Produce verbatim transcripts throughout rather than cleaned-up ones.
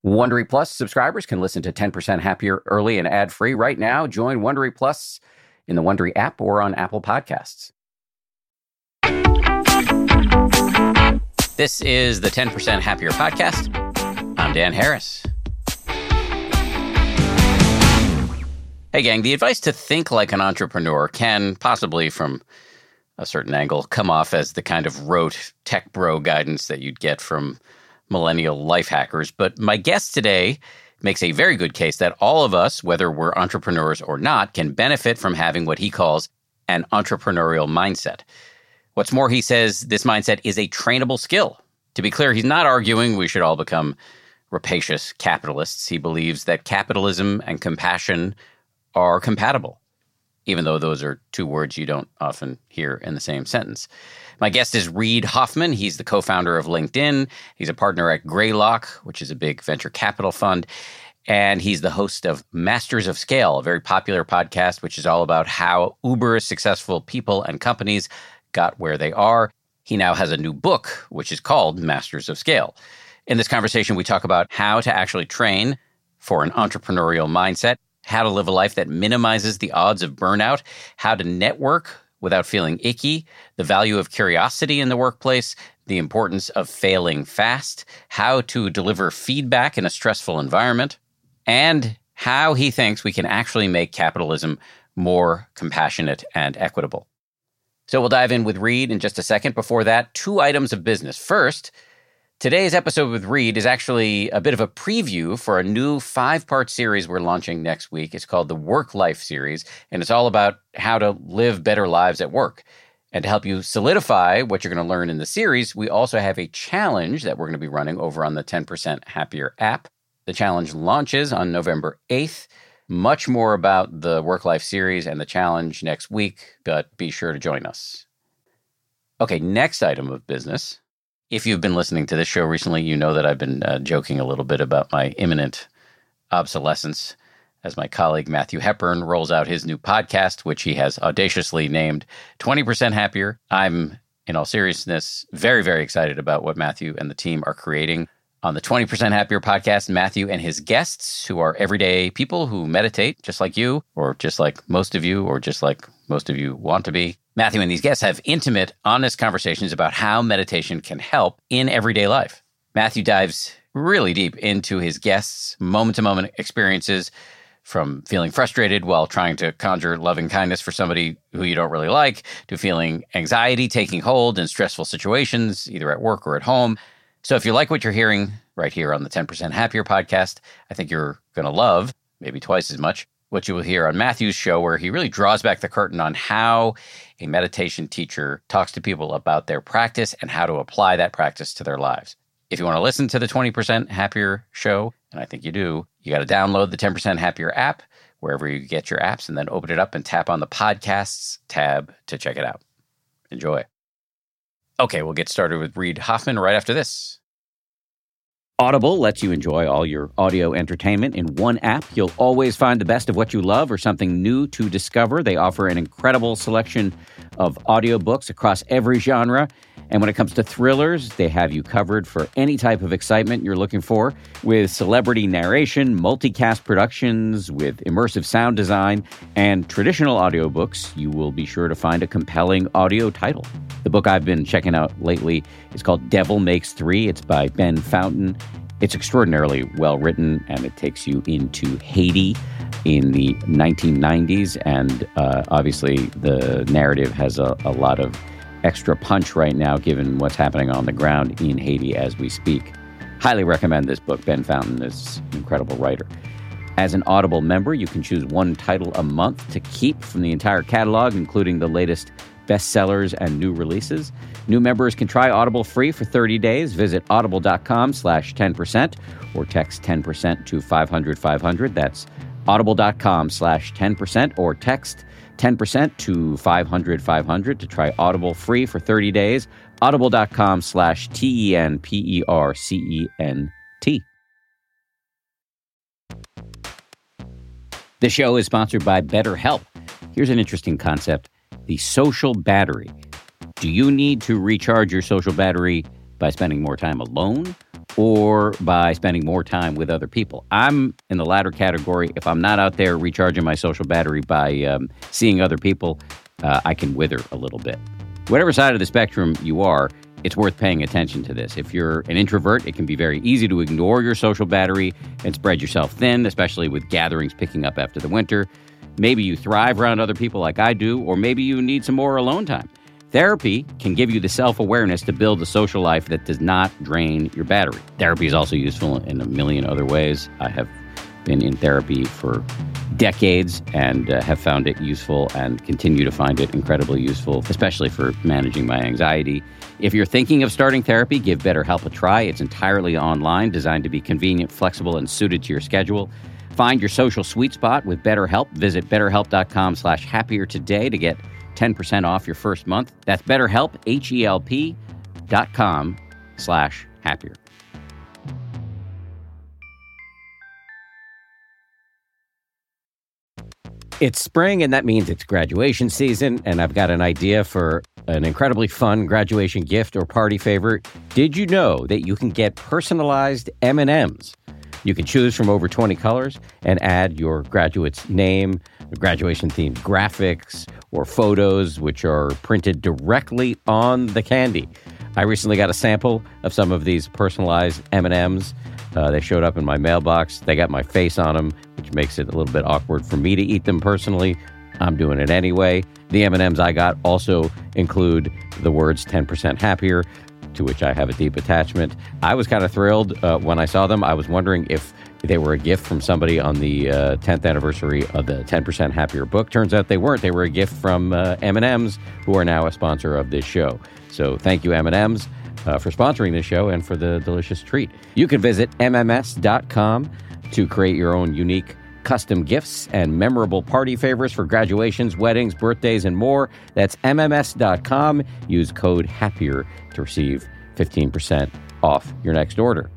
Wondery Plus subscribers can listen to ten percent Happier early and ad-free right now. Join Wondery Plus in the Wondery app or on Apple Podcasts. This is the ten percent Happier podcast. I'm Dan Harris. Hey, gang, the advice to think like an entrepreneur can possibly, from a certain angle, come off as the kind of rote tech bro guidance that you'd get from millennial life hackers. But my guest today makes a very good case that all of us, whether we're entrepreneurs or not, can benefit from having what he calls an entrepreneurial mindset. What's more, he says this mindset is a trainable skill. To be clear, he's not arguing we should all become rapacious capitalists. He believes that capitalism and compassion are compatible, even though those are two words you don't often hear in the same sentence. My guest is Reid Hoffman. He's the co-founder of LinkedIn. He's a partner at Greylock, which is a big venture capital fund. And he's the host of Masters of Scale, a very popular podcast, which is all about how uber successful people and companies got where they are. He now has a new book, which is called Masters of Scale. In this conversation, we talk about how to actually train for an entrepreneurial mindset, how to live a life that minimizes the odds of burnout, how to network without feeling icky, the value of curiosity in the workplace, the importance of failing fast, how to deliver feedback in a stressful environment, and how he thinks we can actually make capitalism more compassionate and equitable. So we'll dive in with Reid in just a second. Before that, two items of business. First, today's episode with Reid is actually a bit of a preview for a new five-part series we're launching next week. It's called the Work Life Series, and it's all about how to live better lives at work. And to help you solidify what you're going to learn in the series, we also have a challenge that we're going to be running over on the ten percent Happier app. The challenge launches on November eighth. Much more about the Work Life Series and the challenge next week, but be sure to join us. Okay, next item of business. If you've been listening to this show recently, you know that I've been uh, joking a little bit about my imminent obsolescence as my colleague Matthew Hepburn rolls out his new podcast, which he has audaciously named twenty percent Happier. I'm, in all seriousness, very, very excited about what Matthew and the team are creating. On the twenty percent Happier podcast, Matthew and his guests, who are everyday people who meditate just like you, or just like most of you, or just like most of you want to be, Matthew and these guests have intimate, honest conversations about how meditation can help in everyday life. Matthew dives really deep into his guests' moment-to-moment experiences, from feeling frustrated while trying to conjure loving kindness for somebody who you don't really like, to feeling anxiety taking hold in stressful situations, either at work or at home. So if you like what you're hearing right here on the ten percent Happier podcast, I think you're going to love, maybe twice as much, what you will hear on Matthew's show, where he really draws back the curtain on how a meditation teacher talks to people about their practice and how to apply that practice to their lives. If you want to listen to the twenty percent Happier show, and I think you do, you got to download the ten percent Happier app, wherever you get your apps, and then open it up and tap on the podcasts tab to check it out. Enjoy. Okay, we'll get started with Reid Hoffman right after this. Audible lets you enjoy all your audio entertainment in one app. You'll always find the best of what you love or something new to discover. They offer an incredible selection of audiobooks across every genre. And when it comes to thrillers, they have you covered for any type of excitement you're looking for, with celebrity narration, multicast productions, with immersive sound design, and traditional audiobooks. You will be sure to find a compelling audio title. The book I've been checking out lately is called Devil Makes Three. It's by Ben Fountain. It's extraordinarily well written, and it takes you into Haiti in the nineteen nineties. And uh, obviously, the narrative has a, a lot of extra punch right now, given what's happening on the ground in Haiti as we speak. Highly recommend this book. Ben Fountain is an incredible writer. As an Audible member, you can choose one title a month to keep from the entire catalog, including the latest bestsellers and new releases. New members can try Audible free for thirty days. Visit audible.com slash 10% or text ten percent to five hundred five hundred. That's audible.com slash 10% or text ten percent to five hundred five hundred to try Audible free for thirty days. Audible.com slash T E N P E R C E N T. The show is sponsored by BetterHelp. Here's an interesting concept: the social battery. Do you need to recharge your social battery by spending more time alone? or by spending more time with other people. I'm in the latter category. If I'm not out there recharging my social battery by um, seeing other people, uh, I can wither a little bit. Whatever side of the spectrum you are, it's worth paying attention to this. If you're an introvert, it can be very easy to ignore your social battery and spread yourself thin, especially with gatherings picking up after the winter. Maybe you thrive around other people like I do, or maybe you need some more alone time. Therapy can give you the self-awareness to build a social life that does not drain your battery. Therapy is also useful in a million other ways. I have been in therapy for decades and uh, have found it useful and continue to find it incredibly useful, especially for managing my anxiety. If you're thinking of starting therapy, give BetterHelp a try. It's entirely online, designed to be convenient, flexible, and suited to your schedule. Find your social sweet spot with BetterHelp. Visit betterhelp.com slash happier today to get ten percent off your first month. That's BetterHelp, H-E-L-P dot com slash happier. It's spring, and that means it's graduation season, and I've got an idea for an incredibly fun graduation gift or party favor. Did you know that you can get personalized M and M's? You can choose from over twenty colors and add your graduate's name, graduation-themed graphics, or photos, which are printed directly on the candy. I recently got a sample of some of these personalized M and M's. Uh, they showed up in my mailbox. They got my face on them, which makes it a little bit awkward for me to eat them personally. I'm doing it anyway. The M and M's I got also include the words ten percent happier, to which I have a deep attachment. I was kind of thrilled uh, when I saw them. I was wondering if they were a gift from somebody on the uh, tenth anniversary of the ten percent Happier book. Turns out they weren't. They were a gift from uh, M and M's, who are now a sponsor of this show. So thank you, M and M's. Uh, for sponsoring this show and for the delicious treat. You can visit M M S dot com to create your own unique custom gifts and memorable party favors for graduations, weddings, birthdays, and more. That's M M S dot com. Use code HAPPIER to receive fifteen percent off your next order.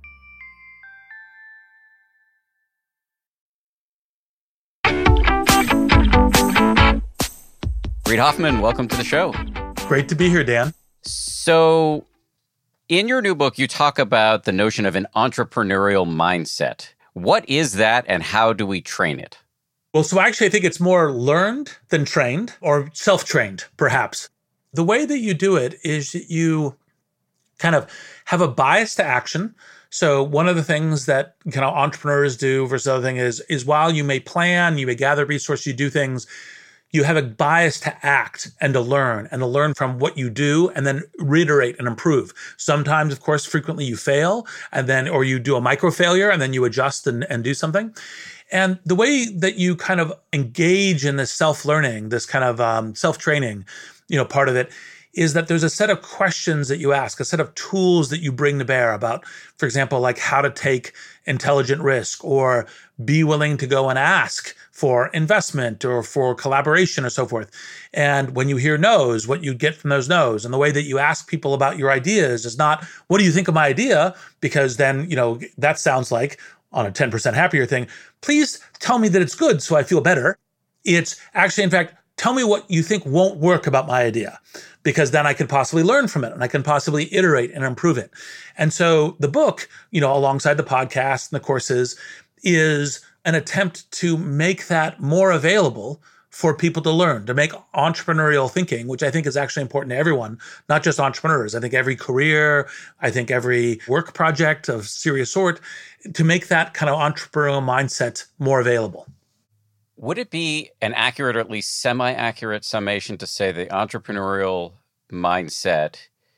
Reid Hoffman, welcome to the show. Great to be here, Dan. So, in your new book, you talk about the notion of an entrepreneurial mindset. What is that, and how do we train it? Well, so actually, I think it's more learned than trained, or self-trained, perhaps. The way that you do it is that you kind of have a bias to action. So one of the things that kind of entrepreneurs do versus other thing is, is while you may plan, you may gather resources, you do things, you have a bias to act and to learn and to learn from what you do and then reiterate and improve. Sometimes, of course, frequently you fail and then, or you do a micro failure and then you adjust and, and do something. And the way that you kind of engage in this self-learning, this kind of um, self-training, you know, part of it is that there's a set of questions that you ask, a set of tools that you bring to bear about, for example, like how to take intelligent risk or be willing to go and ask for investment or for collaboration or so forth. And when you hear no's, what you get from those no's, and the way that you ask people about your ideas is not, what do you think of my idea? Because then, you know, that sounds like on a ten percent happier thing, please tell me that it's good so I feel better. It's actually, in fact, tell me what you think won't work about my idea, because then I could possibly learn from it and I can possibly iterate and improve it. And so the book, you know, alongside the podcast and the courses, is an attempt to make that more available for people to learn, to make entrepreneurial thinking, which I think is actually important to everyone, not just entrepreneurs. I think every career, I think every work project of serious sort, to make that kind of entrepreneurial mindset more available. Would it be an accurate or at least semi-accurate summation to say the entrepreneurial mindset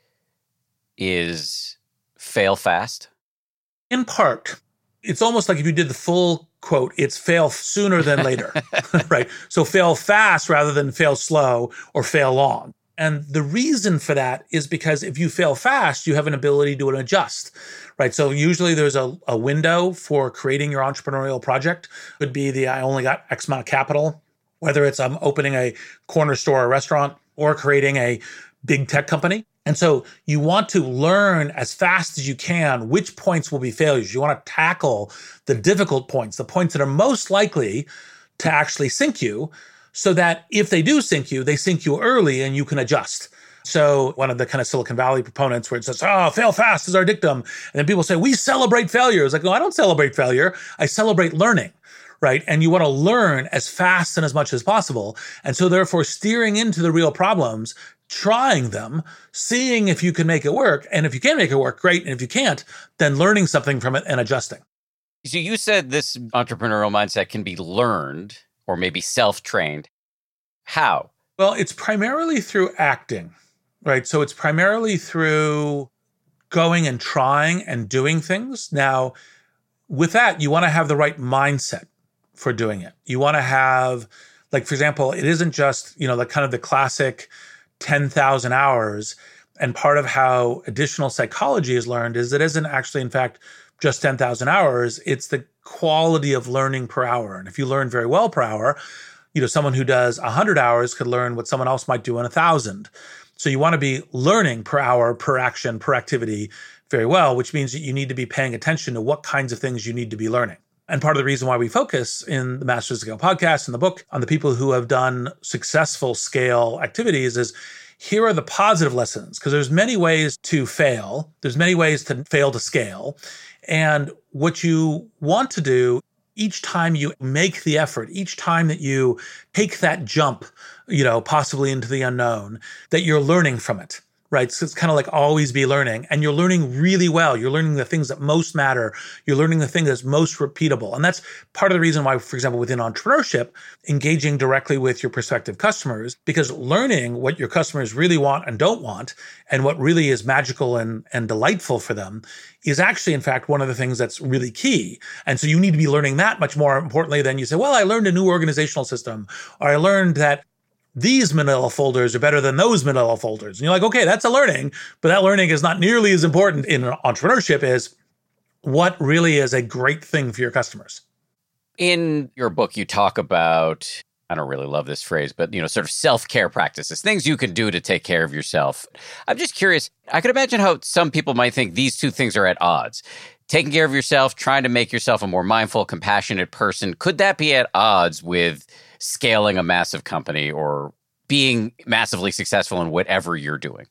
is fail fast? In part. It's almost like if you did the full quote, it's fail sooner than later, right? So fail fast rather than fail slow or fail long. And the reason for that is because if you fail fast, you have an ability to adjust, right? So usually there's a, a window for creating your entrepreneurial project. It could be the, I only got X amount of capital, whether it's I'm opening a corner store or restaurant or creating a big tech company. And so you want to learn as fast as you can which points will be failures. You want to tackle the difficult points, the points that are most likely to actually sink you, so that if they do sink you, they sink you early and you can adjust. So one of the kind of Silicon Valley proponents where it says, oh, fail fast is our dictum. And then people say, we celebrate failure. It's like, no, I don't celebrate failure. I celebrate learning, right? And you want to learn as fast and as much as possible. And so therefore steering into the real problems, trying them, seeing if you can make it work. And if you can make it work, great. And if you can't, then learning something from it and adjusting. So you said this entrepreneurial mindset can be learned or maybe self-trained. How? Well, it's primarily through acting, right? So it's primarily through going and trying and doing things. Now, with that, you want to have the right mindset for doing it. You want to have, like, for example, it isn't just, you know, like kind of the classic ten thousand hours. And part of how additional psychology is learned is it isn't actually, in fact, just ten thousand hours. It's the quality of learning per hour. And if you learn very well per hour, you know, someone who does one hundred hours could learn what someone else might do in one thousand. So you want to be learning per hour, per action, per activity very well, which means that you need to be paying attention to what kinds of things you need to be learning. And part of the reason why we focus in the Masters of Scale podcast and the book on the people who have done successful scale activities is here are the positive lessons, because there's many ways to fail. There's many ways to fail to scale. And what you want to do each time you make the effort, each time that you take that jump, you know, possibly into the unknown, that you're learning from it, right? So it's kind of like always be learning, and you're learning really well. You're learning the things that most matter. You're learning the thing that's most repeatable. And that's part of the reason why, for example, within entrepreneurship, engaging directly with your prospective customers, because learning what your customers really want and don't want, and what really is magical and, and delightful for them is actually, in fact, one of the things that's really key. And so you need to be learning that much more importantly than you say, well, I learned a new organizational system, or I learned that these manila folders are better than those manila folders. And you're like, okay, that's a learning, but that learning is not nearly as important in entrepreneurship as what really is a great thing for your customers. In your book, you talk about, I don't really love this phrase, but, you know, sort of self-care practices, things you can do to take care of yourself. I'm just curious, I could imagine how some people might think these two things are at odds. Taking care of yourself, trying to make yourself a more mindful, compassionate person. Could that be at odds with scaling a massive company or being massively successful in whatever you're doing?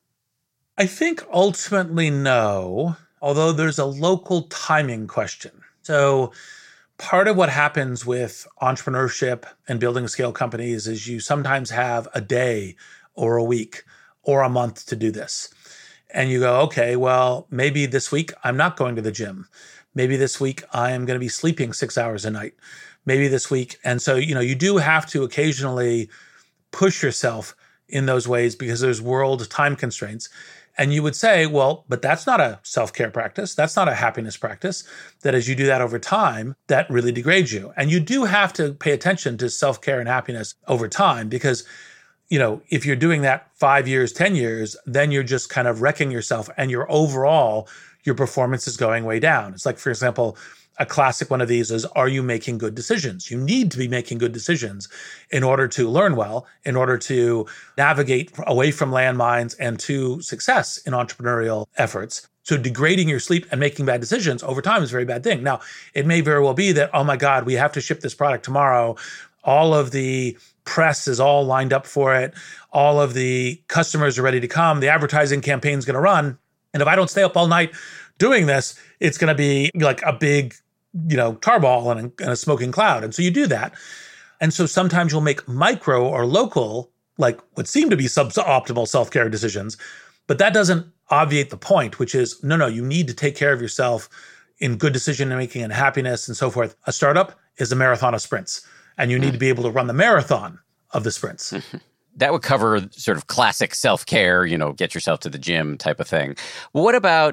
I think ultimately no, although there's a local timing question. So part of what happens with entrepreneurship and building scale companies is you sometimes have a day or a week or a month to do this. And you go, okay, well, maybe this week I'm not going to the gym. Maybe this week I am going to be sleeping six hours a night. Maybe this week. And so, you know, you do have to occasionally push yourself in those ways because there's world time constraints. And you would say, well, but that's not a self-care practice. That's not a happiness practice. That as you do that over time, that really degrades you. And you do have to pay attention to self-care and happiness over time because, you know, if you're doing that five years, ten years, then you're just kind of wrecking yourself and your overall, your performance is going way down. It's like, for example, a classic one of these is, are you making good decisions? You need to be making good decisions in order to learn well, in order to navigate away from landmines and to success in entrepreneurial efforts. So degrading your sleep and making bad decisions over time is a very bad thing. Now, it may very well be that, oh my God, we have to ship this product tomorrow. All of the press is all lined up for it. All of the customers are ready to come. The advertising campaign is going to run. And if I don't stay up all night doing this, it's going to be like a big, you know, tarball and a, and a smoking cloud. And so you do that. And so sometimes you'll make micro or local, like what seem to be suboptimal self-care decisions, but that doesn't obviate the point, which is, no, no, you need to take care of yourself in good decision-making and happiness and so forth. A startup is a marathon of sprints, and you need to be able to run the marathon of the sprints. That would cover sort of classic self-care, you know, get yourself to the gym type of thing. What about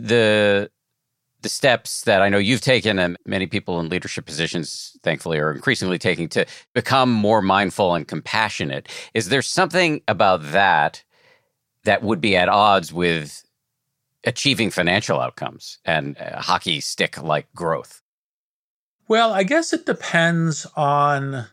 the the steps that I know you've taken and many people in leadership positions, thankfully, are increasingly taking to become more mindful and compassionate? Is there something about that that would be at odds with achieving financial outcomes and uh, hockey stick-like growth? Well, I guess it depends on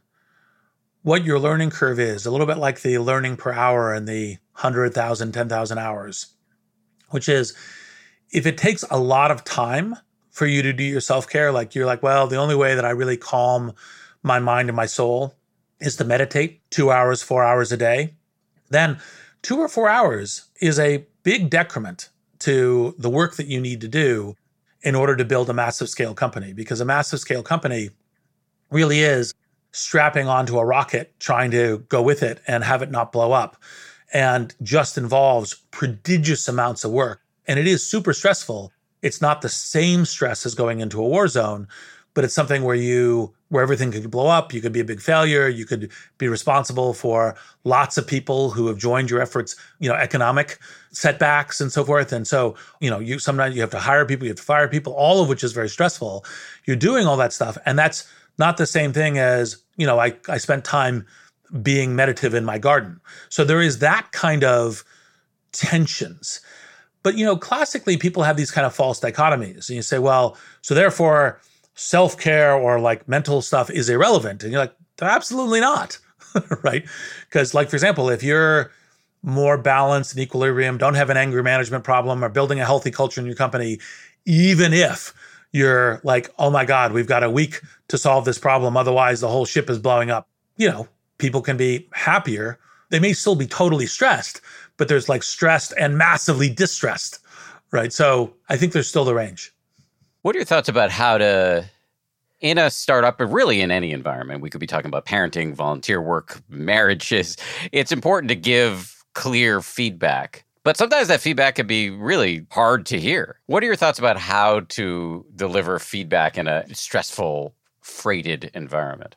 what your learning curve is, a little bit like the learning per hour and the one hundred thousand, ten thousand hours, which is, if it takes a lot of time for you to do your self-care, like you're like, well, the only way that I really calm my mind and my soul is to meditate two hours, four hours a day, then two or four hours is a big decrement to the work that you need to do in order to build a massive scale company, because a massive scale company really is strapping onto a rocket, trying to go with it and have it not blow up, and just involves prodigious amounts of work. And it is super stressful. It's not the same stress as going into a war zone, but it's something where you, where everything could blow up. You could be a big failure. You could be responsible for lots of people who have joined your efforts, you know, economic setbacks and so forth. And so, you know, you sometimes you have to hire people, you have to fire people, all of which is very stressful. You're doing all that stuff. And that's not the same thing as, you know, I, I spent time being meditative in my garden. So there is that kind of tensions. But, you know, classically, people have these kind of false dichotomies. And you say, well, so therefore, self-care or like mental stuff is irrelevant. And you're like, absolutely not, right? Because like, for example, if you're more balanced and equilibrium, don't have an anger management problem, or building a healthy culture in your company, even if you're like, oh my God, we've got a week to solve this problem, otherwise the whole ship is blowing up. You know, people can be happier. They may still be totally stressed, but there's like stressed and massively distressed, right? So I think there's still the range. What are your thoughts about how to, in a startup, but really in any environment, we could be talking about parenting, volunteer work, marriages, it's important to give clear feedback. But sometimes that feedback can be really hard to hear. What are your thoughts about how to deliver feedback in a stressful, freighted environment?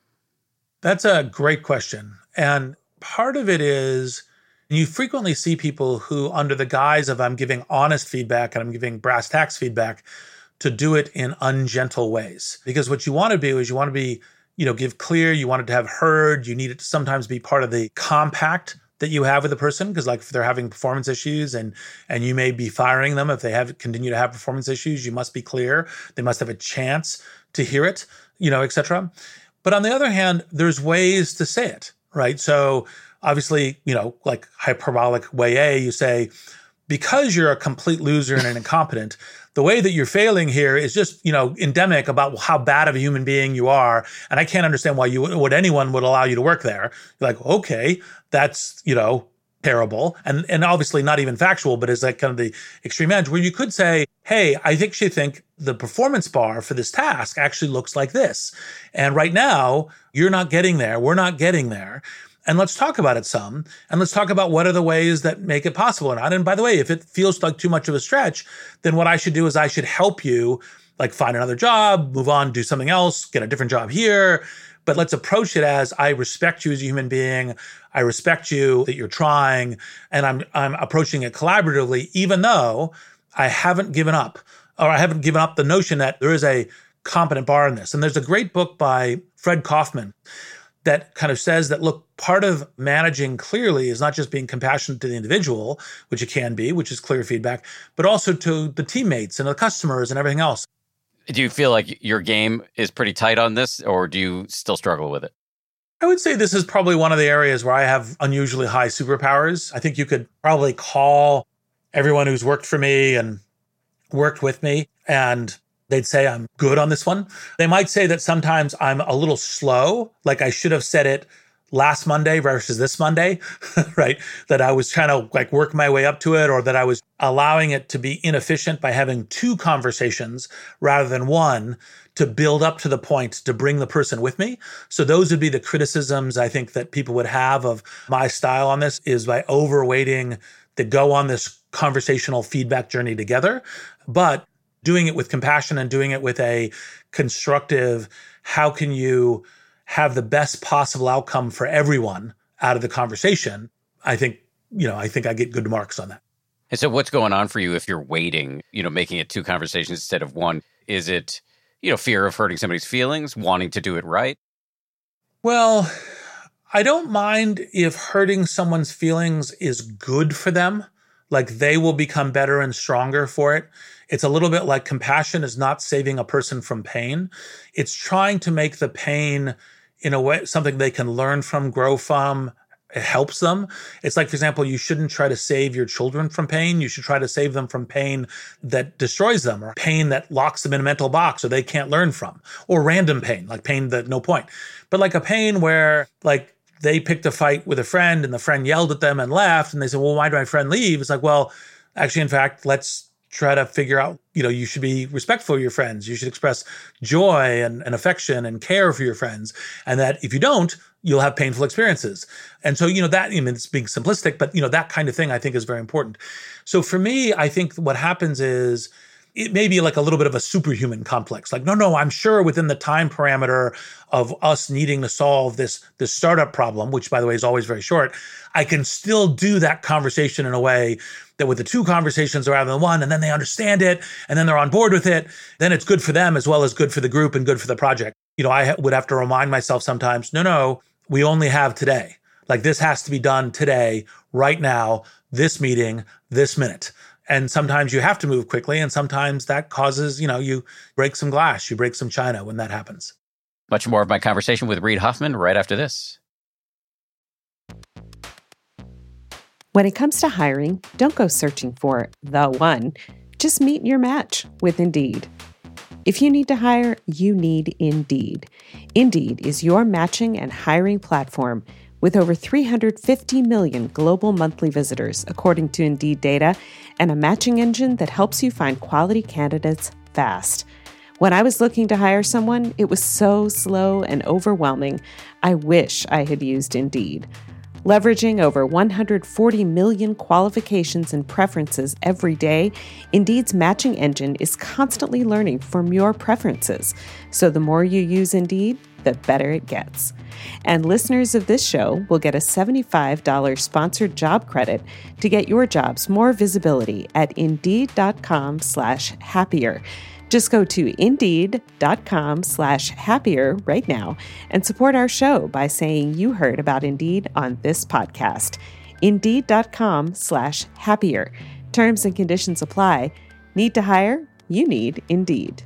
That's a great question. And part of it is you frequently see people who, under the guise of I'm giving honest feedback and I'm giving brass tacks feedback, to do it in ungentle ways. Because what you want to do is you want to be, you know, give clear, you want it to have heard, you need it to sometimes be part of the compact that you have with a person. Because like if they're having performance issues and and you may be firing them, if they have continue to have performance issues, you must be clear. They must have a chance to hear it, you know, et cetera. But on the other hand, there's ways to say it, right? So obviously, you know, like hyperbolic way A, you say, because you're a complete loser and an incompetent, the way that you're failing here is just, you know, endemic about how bad of a human being you are. And I can't understand why you would anyone would allow you to work there. You're like, okay, that's, you know, terrible. And and obviously not even factual, but it's like kind of the extreme edge where you could say, hey, I think you think the performance bar for this task actually looks like this. And right now, you're not getting there. We're not getting there. And let's talk about it some. And let's talk about what are the ways that make it possible or not. And by the way, if it feels like too much of a stretch, then what I should do is I should help you, like find another job, move on, do something else, get a different job here. But let's approach it as I respect you as a human being. I respect you that you're trying. And I'm I'm approaching it collaboratively, even though I haven't given up, or I haven't given up the notion that there is a competent bar in this. And there's a great book by Fred Kaufman that kind of says that, look, part of managing clearly is not just being compassionate to the individual, which it can be, which is clear feedback, but also to the teammates and the customers and everything else. Do you feel like your game is pretty tight on this, or do you still struggle with it? I would say this is probably one of the areas where I have unusually high superpowers. I think you could probably call everyone who's worked for me and worked with me, and they'd say I'm good on this one. They might say that sometimes I'm a little slow, like I should have said it last Monday versus this Monday, right? That I was trying to like work my way up to it, or that I was allowing it to be inefficient by having two conversations rather than one to build up to the point to bring the person with me. So those would be the criticisms I think that people would have of my style on this, is by overweighting to go on this conversational feedback journey together, but doing it with compassion and doing it with a constructive, how can you have the best possible outcome for everyone out of the conversation? I think, you know, I think I get good marks on that. And so what's going on for you if you're waiting, you know, making it two conversations instead of one? Is it, you know, fear of hurting somebody's feelings, wanting to do it right? Well, I don't mind if hurting someone's feelings is good for them, like they will become better and stronger for it. It's a little bit like compassion is not saving a person from pain. It's trying to make the pain in a way, something they can learn from, grow from. It helps them. It's like, for example, you shouldn't try to save your children from pain. You should try to save them from pain that destroys them, or pain that locks them in a mental box so they can't learn from, or random pain, like pain that no point. But like a pain where like they picked a fight with a friend and the friend yelled at them and left. And they said, well, why did my friend leave? It's like, well, actually, in fact, let's try to figure out, you know, you should be respectful of your friends. You should express joy and, and affection and care for your friends. And that if you don't, you'll have painful experiences. And so, you know, that, I mean, it's being simplistic, but, you know, that kind of thing I think is very important. So for me, I think what happens is, it may be like a little bit of a superhuman complex. Like, no, no, I'm sure within the time parameter of us needing to solve this, this startup problem, which by the way is always very short, I can still do that conversation in a way that with the two conversations rather than one, and then they understand it, and then they're on board with it, then it's good for them as well as good for the group and good for the project. You know, I ha- would have to remind myself sometimes, no, no, we only have today. Like this has to be done today, right now, this meeting, this minute. And sometimes you have to move quickly, and sometimes that causes, you know, you break some glass, you break some china when that happens. Much more of my conversation with Reid Hoffman right after this. When it comes to hiring, don't go searching for the one. Just meet your match with Indeed. If you need to hire, you need Indeed. Indeed is your matching and hiring platform with over three hundred fifty million global monthly visitors, according to Indeed data, and a matching engine that helps you find quality candidates fast. When I was looking to hire someone, it was so slow and overwhelming. I wish I had used Indeed. Leveraging over one hundred forty million qualifications and preferences every day, Indeed's matching engine is constantly learning from your preferences. So the more you use Indeed, the better it gets. And listeners of this show will get a seventy-five dollars sponsored job credit to get your jobs more visibility at Indeed.com slash happier. Just go to Indeed.com slash happier right now and support our show by saying you heard about Indeed on this podcast. Indeed.com slash happier. Terms and conditions apply. Need to hire? You need Indeed.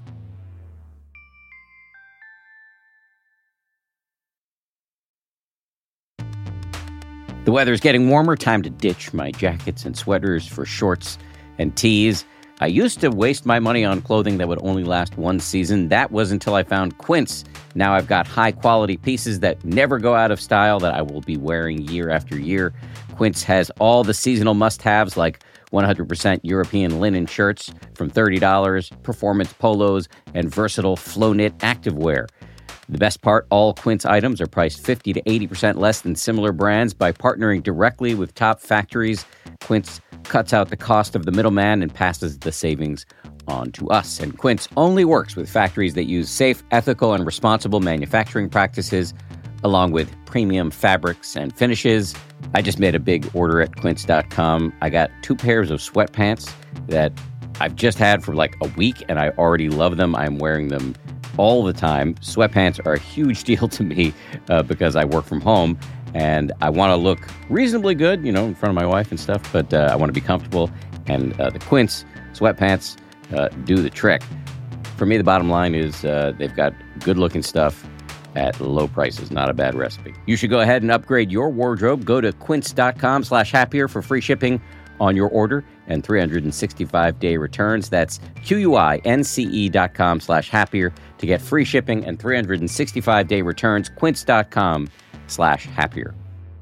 The weather's getting warmer. Time to ditch my jackets and sweaters for shorts and tees. I used to waste my money on clothing that would only last one season. That was until I found Quince. Now I've got high-quality pieces that never go out of style that I will be wearing year after year. Quince has all the seasonal must-haves like one hundred percent European linen shirts from thirty dollars, performance polos, and versatile flow-knit activewear. The best part, all Quince items are priced fifty to eighty percent less than similar brands. By partnering directly with top factories, Quince cuts out the cost of the middleman and passes the savings on to us. And Quince only works with factories that use safe, ethical, and responsible manufacturing practices, along with premium fabrics and finishes. I just made a big order at quince dot com. I got two pairs of sweatpants that I've just had for like a week, and I already love them. I'm wearing them all the time. Sweatpants are a huge deal to me uh, because I work from home and I want to look reasonably good, you know, in front of my wife and stuff, but uh, I want to be comfortable. And uh, the Quince sweatpants uh, do the trick. For me, the bottom line is uh, they've got good looking stuff at low prices. Not a bad recipe. You should go ahead and upgrade your wardrobe. Go to quince.com slash happier for free shipping on your order and three hundred sixty-five day returns. That's Q-U-I-N-C-E dot com slash happier to get free shipping and three hundred sixty-five day returns. Quince.com slash happier.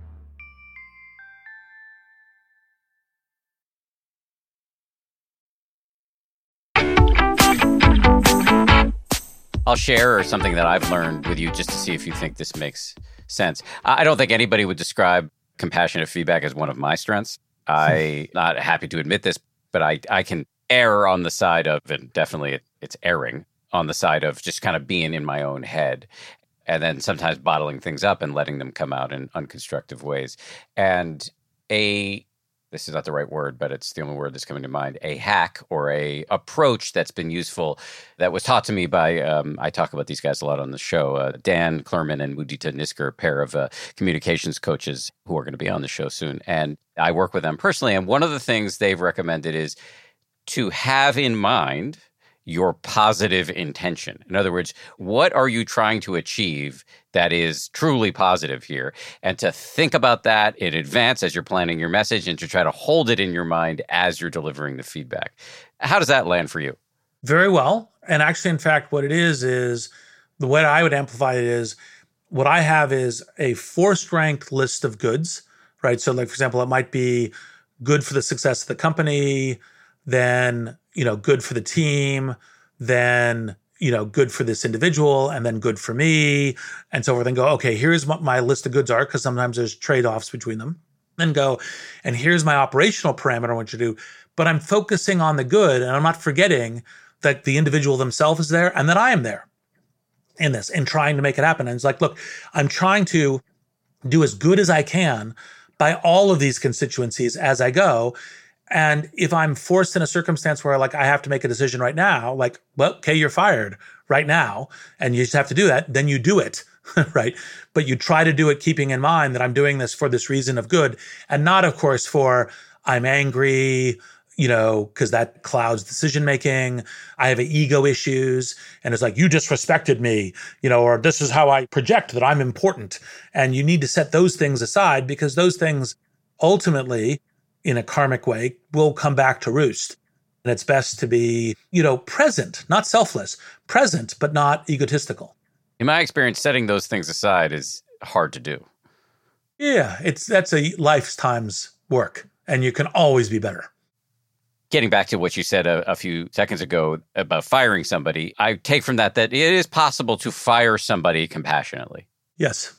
I'll share something that I've learned with you just to see if you think this makes sense. I don't think anybody would describe compassionate feedback as one of my strengths. I'm not happy to admit this, but I, I can err on the side of, and definitely it, it's erring on the side of just kind of being in my own head and then sometimes bottling things up and letting them come out in unconstructive ways. And a, this is not the right word, but it's the only word that's coming to mind, a hack or a approach that's been useful that was taught to me by, um, I talk about these guys a lot on the show, uh, Dan Klerman and Mudita Nisker, a pair of uh, communications coaches who are going to be on the show soon. And I work with them personally. And one of the things they've recommended is to have in mind your positive intention. In other words, what are you trying to achieve that is truly positive here? And to think about that in advance as you're planning your message and to try to hold it in your mind as you're delivering the feedback. How does that land for you? Very well. And actually, in fact, what it is, is the way I would amplify it is what I have is a force-ranked list of goods, right? So like, for example, it might be good for the success of the company, then, you know, good for the team, then, you know, good for this individual, and then good for me, and so forth. And go, okay, here's what my list of goods are, because sometimes there's trade-offs between them. Then go, and here's my operational parameter I want you to do. But I'm focusing on the good, and I'm not forgetting that the individual themselves is there and that I am there in this and trying to make it happen. And it's like, look, I'm trying to do as good as I can by all of these constituencies as I go. And if I'm forced in a circumstance where like I have to make a decision right now, like, well, okay, you're fired right now, and you just have to do that, then you do it, right? But you try to do it keeping in mind that I'm doing this for this reason of good, and not, of course, for I'm angry, you know, because that clouds decision-making. I have ego issues, and it's like, you disrespected me, you know, or this is how I project that I'm important. And you need to set those things aside, because those things ultimately, in a karmic way, will come back to roost. And it's best to be, you know, present, not selfless, present, but not egotistical. In my experience, setting those things aside is hard to do. Yeah, it's that's a lifetime's work, and you can always be better. Getting back to what you said a, a few seconds ago about firing somebody, I take from that that it is possible to fire somebody compassionately. Yes.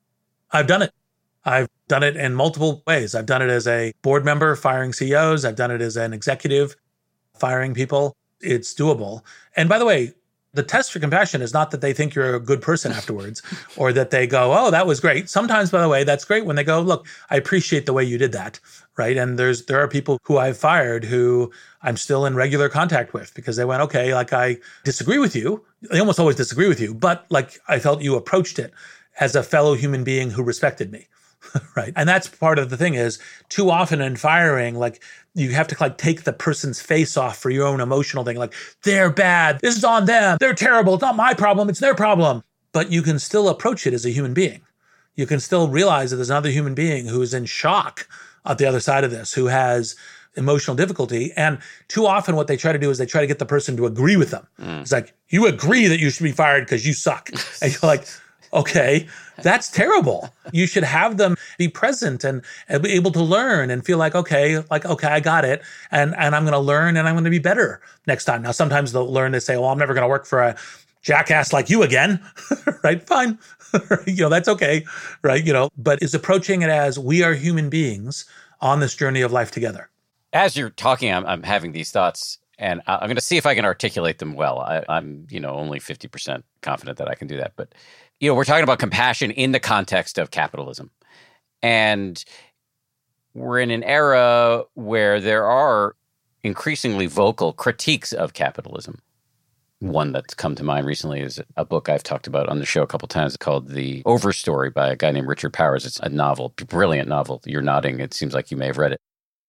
I've done it. I've done it in multiple ways. I've done it as a board member firing C E Os. I've done it as an executive firing people. It's doable. And by the way, the test for compassion is not that they think you're a good person afterwards or that they go, oh, that was great. Sometimes, by the way, that's great when they go, look, I appreciate the way you did that, right? And there's there are people who I've fired who I'm still in regular contact with because they went, okay, like I disagree with you. They almost always disagree with you, but like I felt you approached it as a fellow human being who respected me. Right. And that's part of the thing is too often in firing, like you have to like take the person's face off for your own emotional thing. Like they're bad. This is on them. They're terrible. It's not my problem. It's their problem. But you can still approach it as a human being. You can still realize that there's another human being who is in shock at the other side of this, who has emotional difficulty. And too often what they try to do is they try to get the person to agree with them. Mm. It's like, you agree that you should be fired because you suck. And you're like, okay, that's terrible. You should have them be present and, and be able to learn and feel like, okay, like, okay, I got it. And, and I'm going to learn and I'm going to be better next time. Now, sometimes they'll learn to say, well, I'm never going to work for a jackass like you again, right? Fine. You know, that's okay, right? You know, but is approaching it as we are human beings on this journey of life together. As you're talking, I'm, I'm having these thoughts. And I'm going to see if I can articulate them well. I, I'm, you know, only fifty percent confident that I can do that. But, you know, we're talking about compassion in the context of capitalism. And we're in an era where there are increasingly vocal critiques of capitalism. One that's come to mind recently is a book I've talked about on the show a couple times called The Overstory by a guy named Richard Powers. It's a novel, brilliant novel. You're nodding. It seems like you may have read it.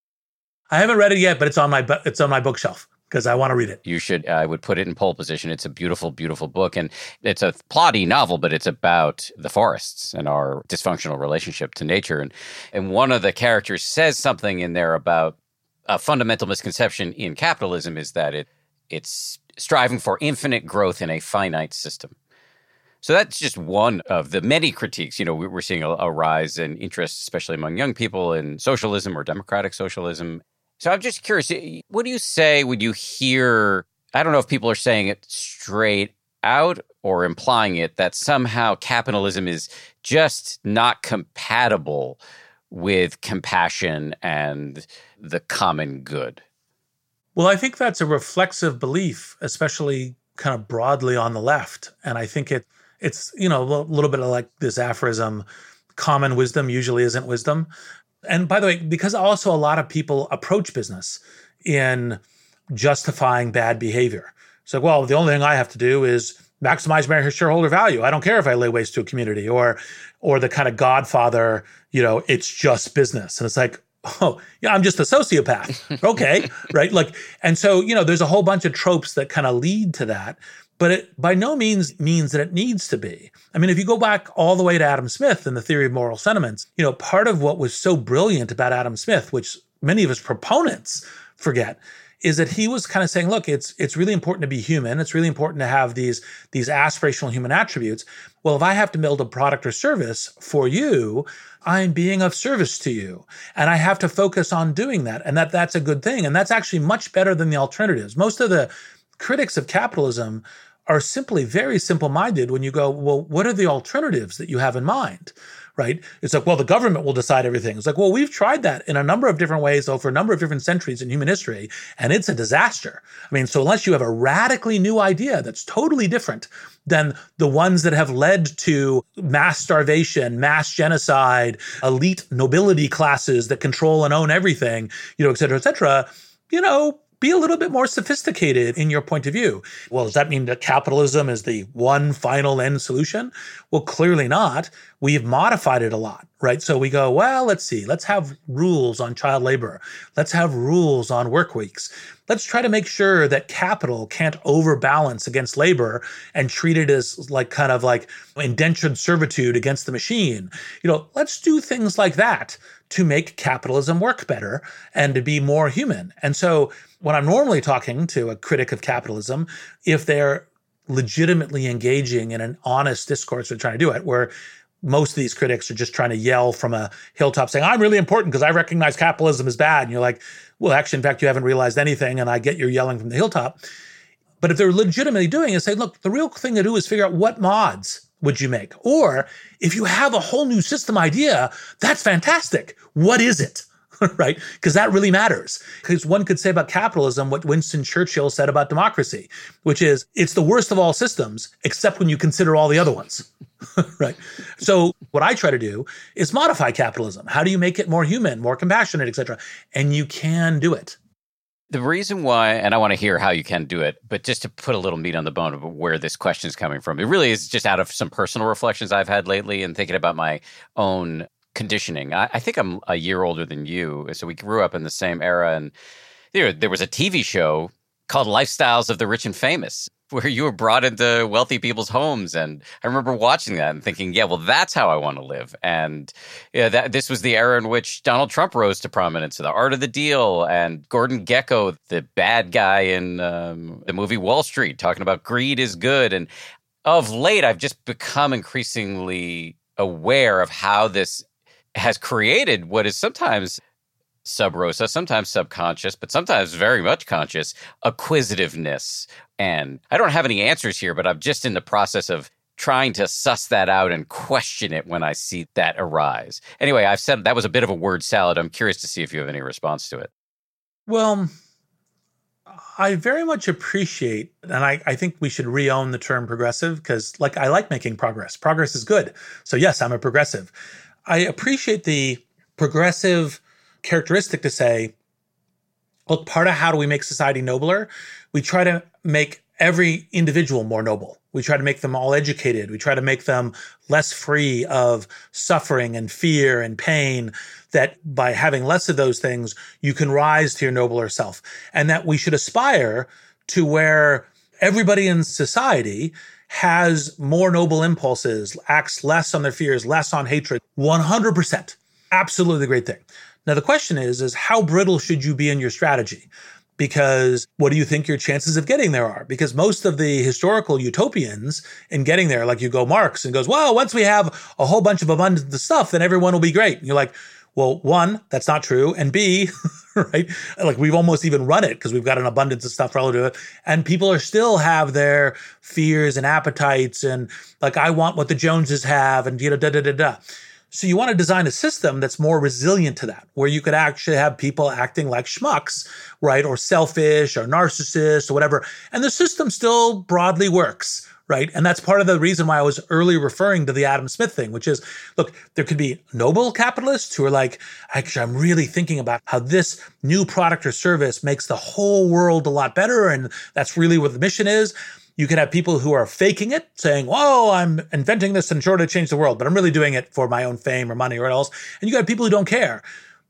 I haven't read it yet, but it's on my bu- it's on my bookshelf. Because I want to read it. You should. I would put it in pole position. It's a beautiful, beautiful book. And it's a plotty novel, but it's about the forests and our dysfunctional relationship to nature. And, and one of the characters says something in there about a fundamental misconception in capitalism is that it it's striving for infinite growth in a finite system. So that's just one of the many critiques. You know, we're seeing a, a rise in interest, especially among young people, in socialism or democratic socialism. So I'm just curious, what do you say when you hear, I don't know if people are saying it straight out or implying it, that somehow capitalism is just not compatible with compassion and the common good? Well, I think that's a reflexive belief, especially kind of broadly on the left. And I think it it's, you know, a little bit of like this aphorism, common wisdom usually isn't wisdom. And by the way, because also a lot of people approach business in justifying bad behavior. So, well, the only thing I have to do is maximize my shareholder value. I don't care if I lay waste to a community, or, or the kind of Godfather, you know, it's just business. And it's like, oh, yeah, I'm just a sociopath. Okay, right? Like, and so, you know, there's a whole bunch of tropes that kind of lead to that. But it by no means means that it needs to be. I mean, if you go back all the way to Adam Smith and the theory of moral sentiments, you know, part of what was so brilliant about Adam Smith, which many of his proponents forget, is that he was kind of saying, look, it's it's really important to be human. It's really important to have these, these aspirational human attributes. Well, if I have to build a product or service for you, I'm being of service to you. And I have to focus on doing that. And that that's a good thing. And that's actually much better than the alternatives. Most of the critics of capitalism are simply very simple-minded when you go, well, what are the alternatives that you have in mind? Right? It's like, well, the government will decide everything. It's like, well, we've tried that in a number of different ways over a number of different centuries in human history, and it's a disaster. I mean, so unless you have a radically new idea that's totally different than the ones that have led to mass starvation, mass genocide, elite nobility classes that control and own everything, you know, et cetera, et cetera, you know, be a little bit more sophisticated in your point of view. Well, does that mean that capitalism is the one final end solution? Well, clearly not. We've modified it a lot, right? So we go, well, let's see, let's have rules on child labor. Let's have rules on work weeks. Let's try to make sure that capital can't overbalance against labor and treat it as like kind of like indentured servitude against the machine. You know, let's do things like that to make capitalism work better and to be more human. And so when I'm normally talking to a critic of capitalism, if they're legitimately engaging in an honest discourse, they're trying to do it, where most of these critics are just trying to yell from a hilltop saying, I'm really important because I recognize capitalism is bad. And you're like, well, actually, in fact, you haven't realized anything, and I get your yelling from the hilltop. But if they're legitimately doing it, say, look, the real thing to do is figure out what mods would you make? Or if you have a whole new system idea, that's fantastic. What is it? Right? Because that really matters. Because one could say about capitalism what Winston Churchill said about democracy, which is it's the worst of all systems, except when you consider all the other ones. Right? So what I try to do is modify capitalism. How do you make it more human, more compassionate, et cetera? And you can do it. The reason why, and I want to hear how you can do it, but just to put a little meat on the bone of where this question is coming from, it really is just out of some personal reflections I've had lately and thinking about my own conditioning. I, I think I'm a year older than you, so we grew up in the same era, and there, there was a T V show called Lifestyles of the Rich and Famous, where you were brought into wealthy people's homes. And I remember watching that and thinking, yeah, well, that's how I want to live. And yeah, that this was the era in which Donald Trump rose to prominence, The Art of the Deal, and Gordon Gekko, the bad guy in um, the movie Wall Street, talking about greed is good. And of late, I've just become increasingly aware of how this has created what is sometimes sub rosa, sometimes subconscious, but sometimes very much conscious acquisitiveness. And I don't have any answers here, but I'm just in the process of trying to suss that out and question it when I see that arise. Anyway, I've said that was a bit of a word salad. I'm curious to see if you have any response to it. Well, I very much appreciate, and I, I think we should re-own the term progressive because like I like making progress. Progress is good. So yes, I'm a progressive. I appreciate the progressive characteristic to say, look, part of how do we make society nobler? We try to make every individual more noble. We try to make them all educated. We try to make them less free of suffering and fear and pain, that by having less of those things, you can rise to your nobler self. And that we should aspire to where everybody in society has more noble impulses, acts less on their fears, less on hatred, one hundred percent. Absolutely great thing. Now, the question is, is how brittle should you be in your strategy? Because what do you think your chances of getting there are? Because most of the historical utopians in getting there, like you go Marx and goes, well, once we have a whole bunch of abundance of stuff, then everyone will be great. And you're like, well, one, that's not true. And B, right, like we've almost even run it because we've got an abundance of stuff relative to it. And people are still have their fears and appetites and like, I want what the Joneses have and, you know, da, da, da, da. So you want to design a system that's more resilient to that, where you could actually have people acting like schmucks, right? Or selfish or narcissists or whatever. And the system still broadly works, right? And that's part of the reason why I was earlier referring to the Adam Smith thing, which is, look, there could be noble capitalists who are like, actually, I'm really thinking about how this new product or service makes the whole world a lot better. And that's really what the mission is. You can have people who are faking it, saying, whoa, I'm inventing this and sure to change the world, but I'm really doing it for my own fame or money or else. And you got people who don't care.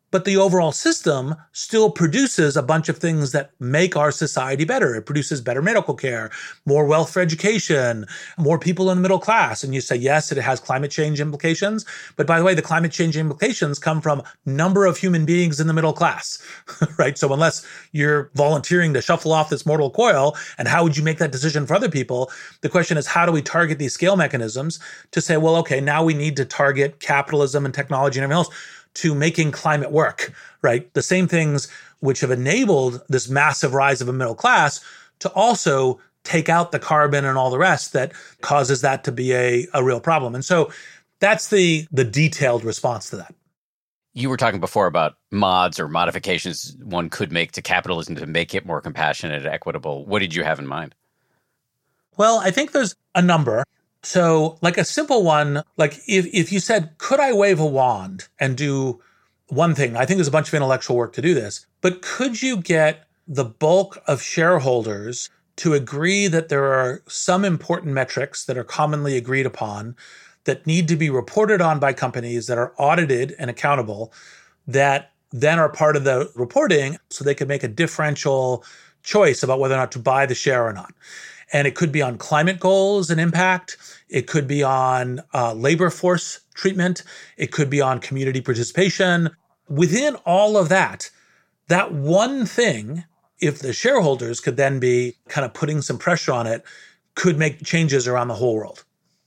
But the overall system still produces a bunch of things that make our society better. It produces better medical care, more wealth for education, more people in the middle class. And you say, yes, it has climate change implications. But by the way, the climate change implications come from number of human beings in the middle class, right? So unless you're volunteering to shuffle off this mortal coil, and how would you make that decision for other people? The question is, how do we target these scale mechanisms to say, well, okay, now we need to target capitalism and technology and everything else to making climate work, right? The same things which have enabled this massive rise of a middle class to also take out the carbon and all the rest that causes that to be a, a real problem. And so that's the, the detailed response to that. You were talking before about mods or modifications one could make to capitalism to make it more compassionate and equitable. What did you have in mind? Well, I think there's a number. So like a simple one, like if, if you said, could I wave a wand and do one thing? I think there's a bunch of intellectual work to do this, but could you get the bulk of shareholders to agree that there are some important metrics that are commonly agreed upon that need to be reported on by companies that are audited and accountable, that then are part of the reporting so they can make a differential choice about whether or not to buy the share or not? And it could be on climate goals and impact. It could be on uh, labor force treatment. It could be on community participation. Within all of that, that one thing, if the shareholders could then be kind of putting some pressure on it, could make changes around the whole world.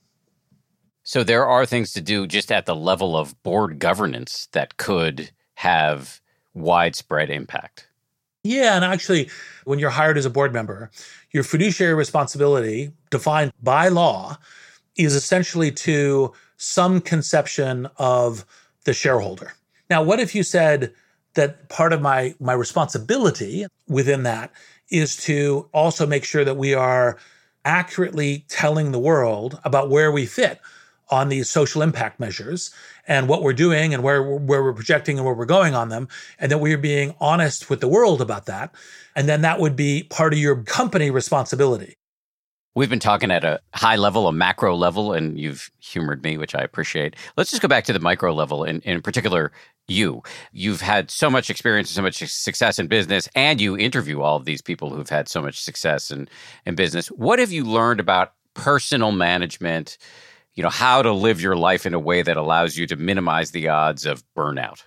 So there are things to do just at the level of board governance that could have widespread impact. Yeah, and actually, when you're hired as a board member, your fiduciary responsibility, defined by law, is essentially to some conception of the shareholder. Now, what if you said that part of my, my responsibility within that is to also make sure that we are accurately telling the world about where we fit on these social impact measures and what we're doing and where, where we're projecting and where we're going on them, and that we're being honest with the world about that. And then that would be part of your company responsibility. We've been talking at a high level, a macro level, and you've humored me, which I appreciate. Let's just go back to the micro level, and in particular, you. You've had so much experience and so much success in business, and you interview all of these people who've had so much success in, in business. What have you learned about personal management, you know, how to live your life in a way that allows you to minimize the odds of burnout?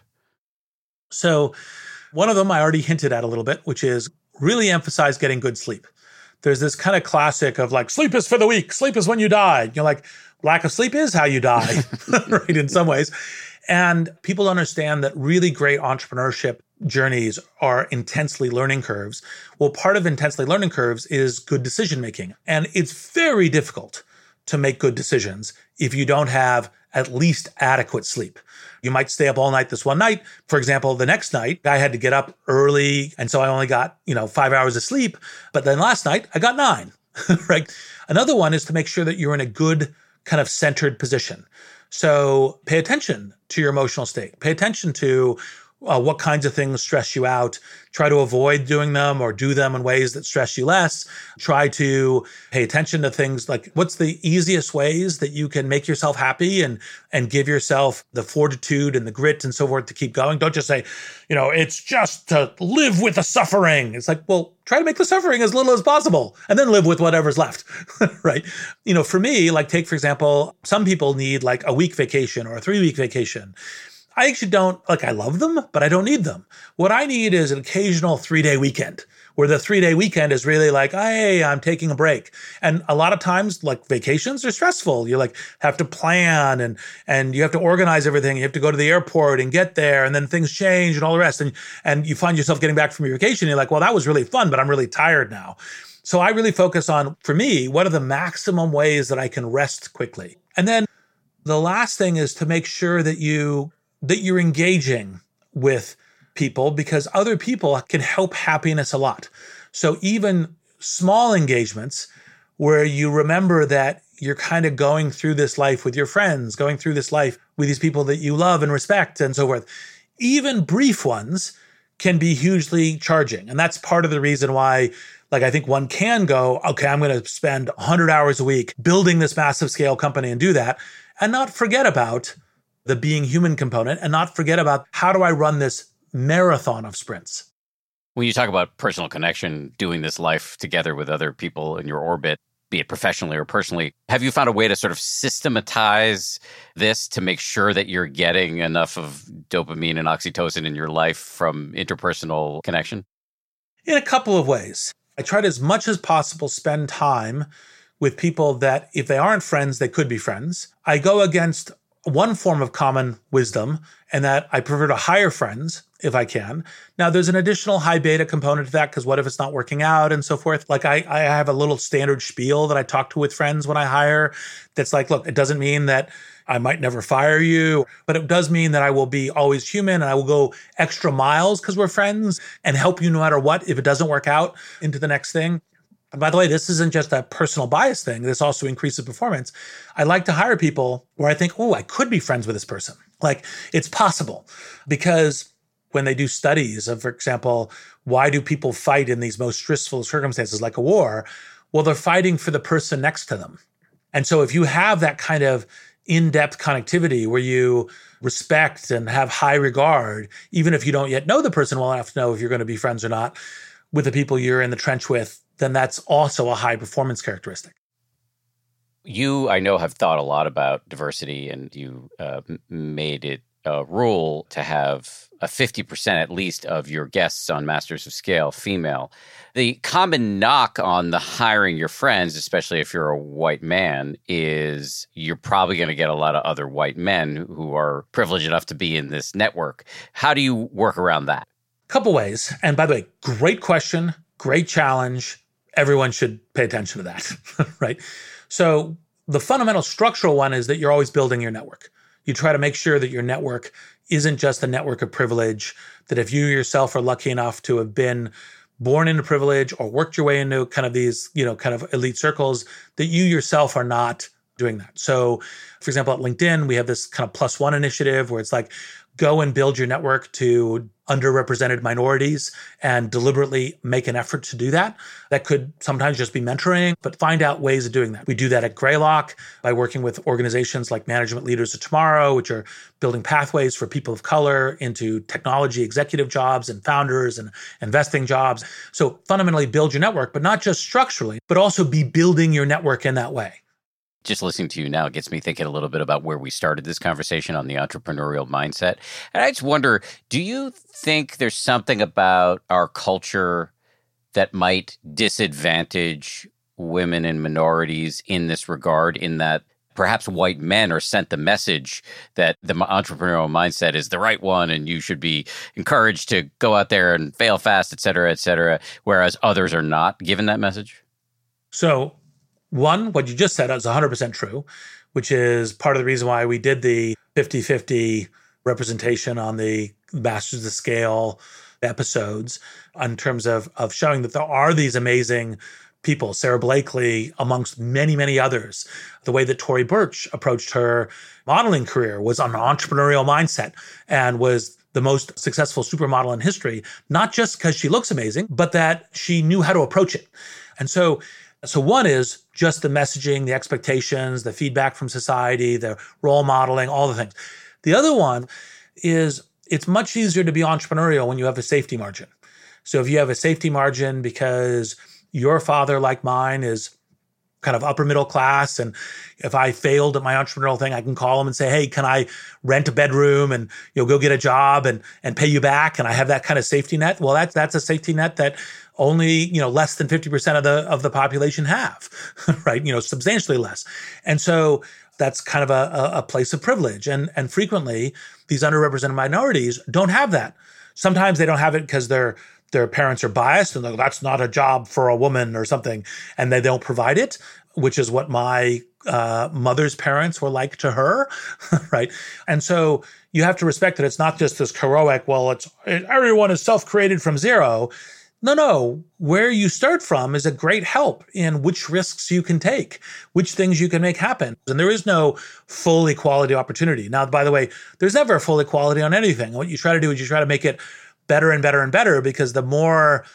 So one of them I already hinted at a little bit, which is really emphasize getting good sleep. There's this kind of classic of like, sleep is for the weak, sleep is when you die. You're like, lack of sleep is how you die, right, in some ways. And people understand that really great entrepreneurship journeys are intensely learning curves. Well, part of intensely learning curves is good decision making. And it's very difficult to make good decisions if you don't have at least adequate sleep. You might stay up all night this one night. For example, the next night, I had to get up early, and so I only got, you know, five hours of sleep. But then last night, I got nine, right? Another one is to make sure that you're in a good kind of centered position. So pay attention to your emotional state. Pay attention to uh, what kinds of things stress you out. Try to avoid doing them or do them in ways that stress you less. Try to pay attention to things like what's the easiest ways that you can make yourself happy and, and give yourself the fortitude and the grit and so forth to keep going. Don't just say, you know, it's just to live with the suffering. It's like, well, try to make the suffering as little as possible and then live with whatever's left, right? You know, for me, like take, for example, some people need like a week vacation or a three week vacation. I actually don't, like, I love them, but I don't need them. What I need is an occasional three-day weekend, where the three-day weekend is really like, hey, I'm taking a break. And a lot of times, like, vacations are stressful. You, like, have to plan, and and you have to organize everything. You have to go to the airport and get there, and then things change and all the rest. And, and you find yourself getting back from your vacation, and you're like, well, that was really fun, but I'm really tired now. So I really focus on, for me, what are the maximum ways that I can rest quickly? And then the last thing is to make sure that you that you're engaging with people, because other people can help happiness a lot. So even small engagements where you remember that you're kind of going through this life with your friends, going through this life with these people that you love and respect and so forth, even brief ones can be hugely charging. And that's part of the reason why, like, I think one can go, okay, I'm going to spend one hundred hours a week building this massive scale company and do that, and not forget about the being human component and not forget about how do I run this marathon of sprints. When you talk about personal connection, doing this life together with other people in your orbit, be it professionally or personally, have you found a way to sort of systematize this to make sure that you're getting enough of dopamine and oxytocin in your life from interpersonal connection? In a couple of ways. I try to, as much as possible, spend time with people that, if they aren't friends, they could be friends. I go against one form of common wisdom, and that I prefer to hire friends if I can. Now, there's an additional high beta component to that, because what if it's not working out and so forth? Like I, I have a little standard spiel that I talk to with friends when I hire that's like, look, it doesn't mean that I might never fire you, but it does mean that I will be always human and I will go extra miles because we're friends and help you no matter what if it doesn't work out into the next thing. And by the way, this isn't just a personal bias thing. This also increases performance. I like to hire people where I think, oh, I could be friends with this person. Like, it's possible. Because when they do studies of, for example, why do people fight in these most stressful circumstances like a war? Well, they're fighting for the person next to them. And so if you have that kind of in-depth connectivity where you respect and have high regard, even if you don't yet know the person well enough to know if you're going to be friends or not, with the people you're in the trench with, then that's also a high performance characteristic. You, I know, have thought a lot about diversity, and you uh, made it a rule to have a fifty percent at least of your guests on Masters of Scale female. The common knock on the hiring your friends, especially if you're a white man, is you're probably going to get a lot of other white men who are privileged enough to be in this network. How do you work around that? Couple ways. And by the way, great question, great challenge. Everyone should pay attention to that, right? So the fundamental structural one is that you're always building your network. You try to make sure that your network isn't just a network of privilege, that if you yourself are lucky enough to have been born into privilege or worked your way into kind of these, you know, kind of elite circles, that you yourself are not doing that. So, for example, at LinkedIn, we have this kind of plus one initiative where it's like, go and build your network to underrepresented minorities and deliberately make an effort to do that. That could sometimes just be mentoring, but find out ways of doing that. We do that at Greylock by working with organizations like Management Leaders of Tomorrow, which are building pathways for people of color into technology executive jobs and founders and investing jobs. So fundamentally build your network, but not just structurally, but also be building your network in that way. Just listening to you now gets me thinking a little bit about where we started this conversation on the entrepreneurial mindset. And I just wonder, do you think there's something about our culture that might disadvantage women and minorities in this regard, in that perhaps white men are sent the message that the entrepreneurial mindset is the right one and you should be encouraged to go out there and fail fast, et cetera, et cetera, whereas others are not given that message? So one, what you just said is one hundred percent true, which is part of the reason why we did the fifty-fifty representation on the Masters of Scale episodes in terms of, of showing that there are these amazing people, Sarah Blakely, amongst many, many others. The way that Tory Burch approached her modeling career was an entrepreneurial mindset and was the most successful supermodel in history, not just because she looks amazing, but that she knew how to approach it. And so So one is just the messaging, the expectations, the feedback from society, the role modeling, all the things. The other one is it's much easier to be entrepreneurial when you have a safety margin. So if you have a safety margin because your father, like mine, is kind of upper middle class, and if I failed at my entrepreneurial thing, I can call him and say, hey, can I rent a bedroom and you'll go get a job and and pay you back? And I have that kind of safety net. Well, that's that's a safety net that only, you know, less than fifty percent of the of the population have, right? You know, substantially less. And so that's kind of a, a place of privilege. And, and frequently, these underrepresented minorities don't have that. Sometimes they don't have it because their their parents are biased and they're like, that's not a job for a woman or something, and they don't provide it, which is what my uh, mother's parents were like to her, right? And so you have to respect that it's not just this heroic, well, it's everyone is self-created from zero. No, no. Where you start from is a great help in which risks you can take, which things you can make happen. And there is no full equality opportunity. Now, by the way, there's never a full equality on anything. What you try to do is you try to make it better and better and better, because the more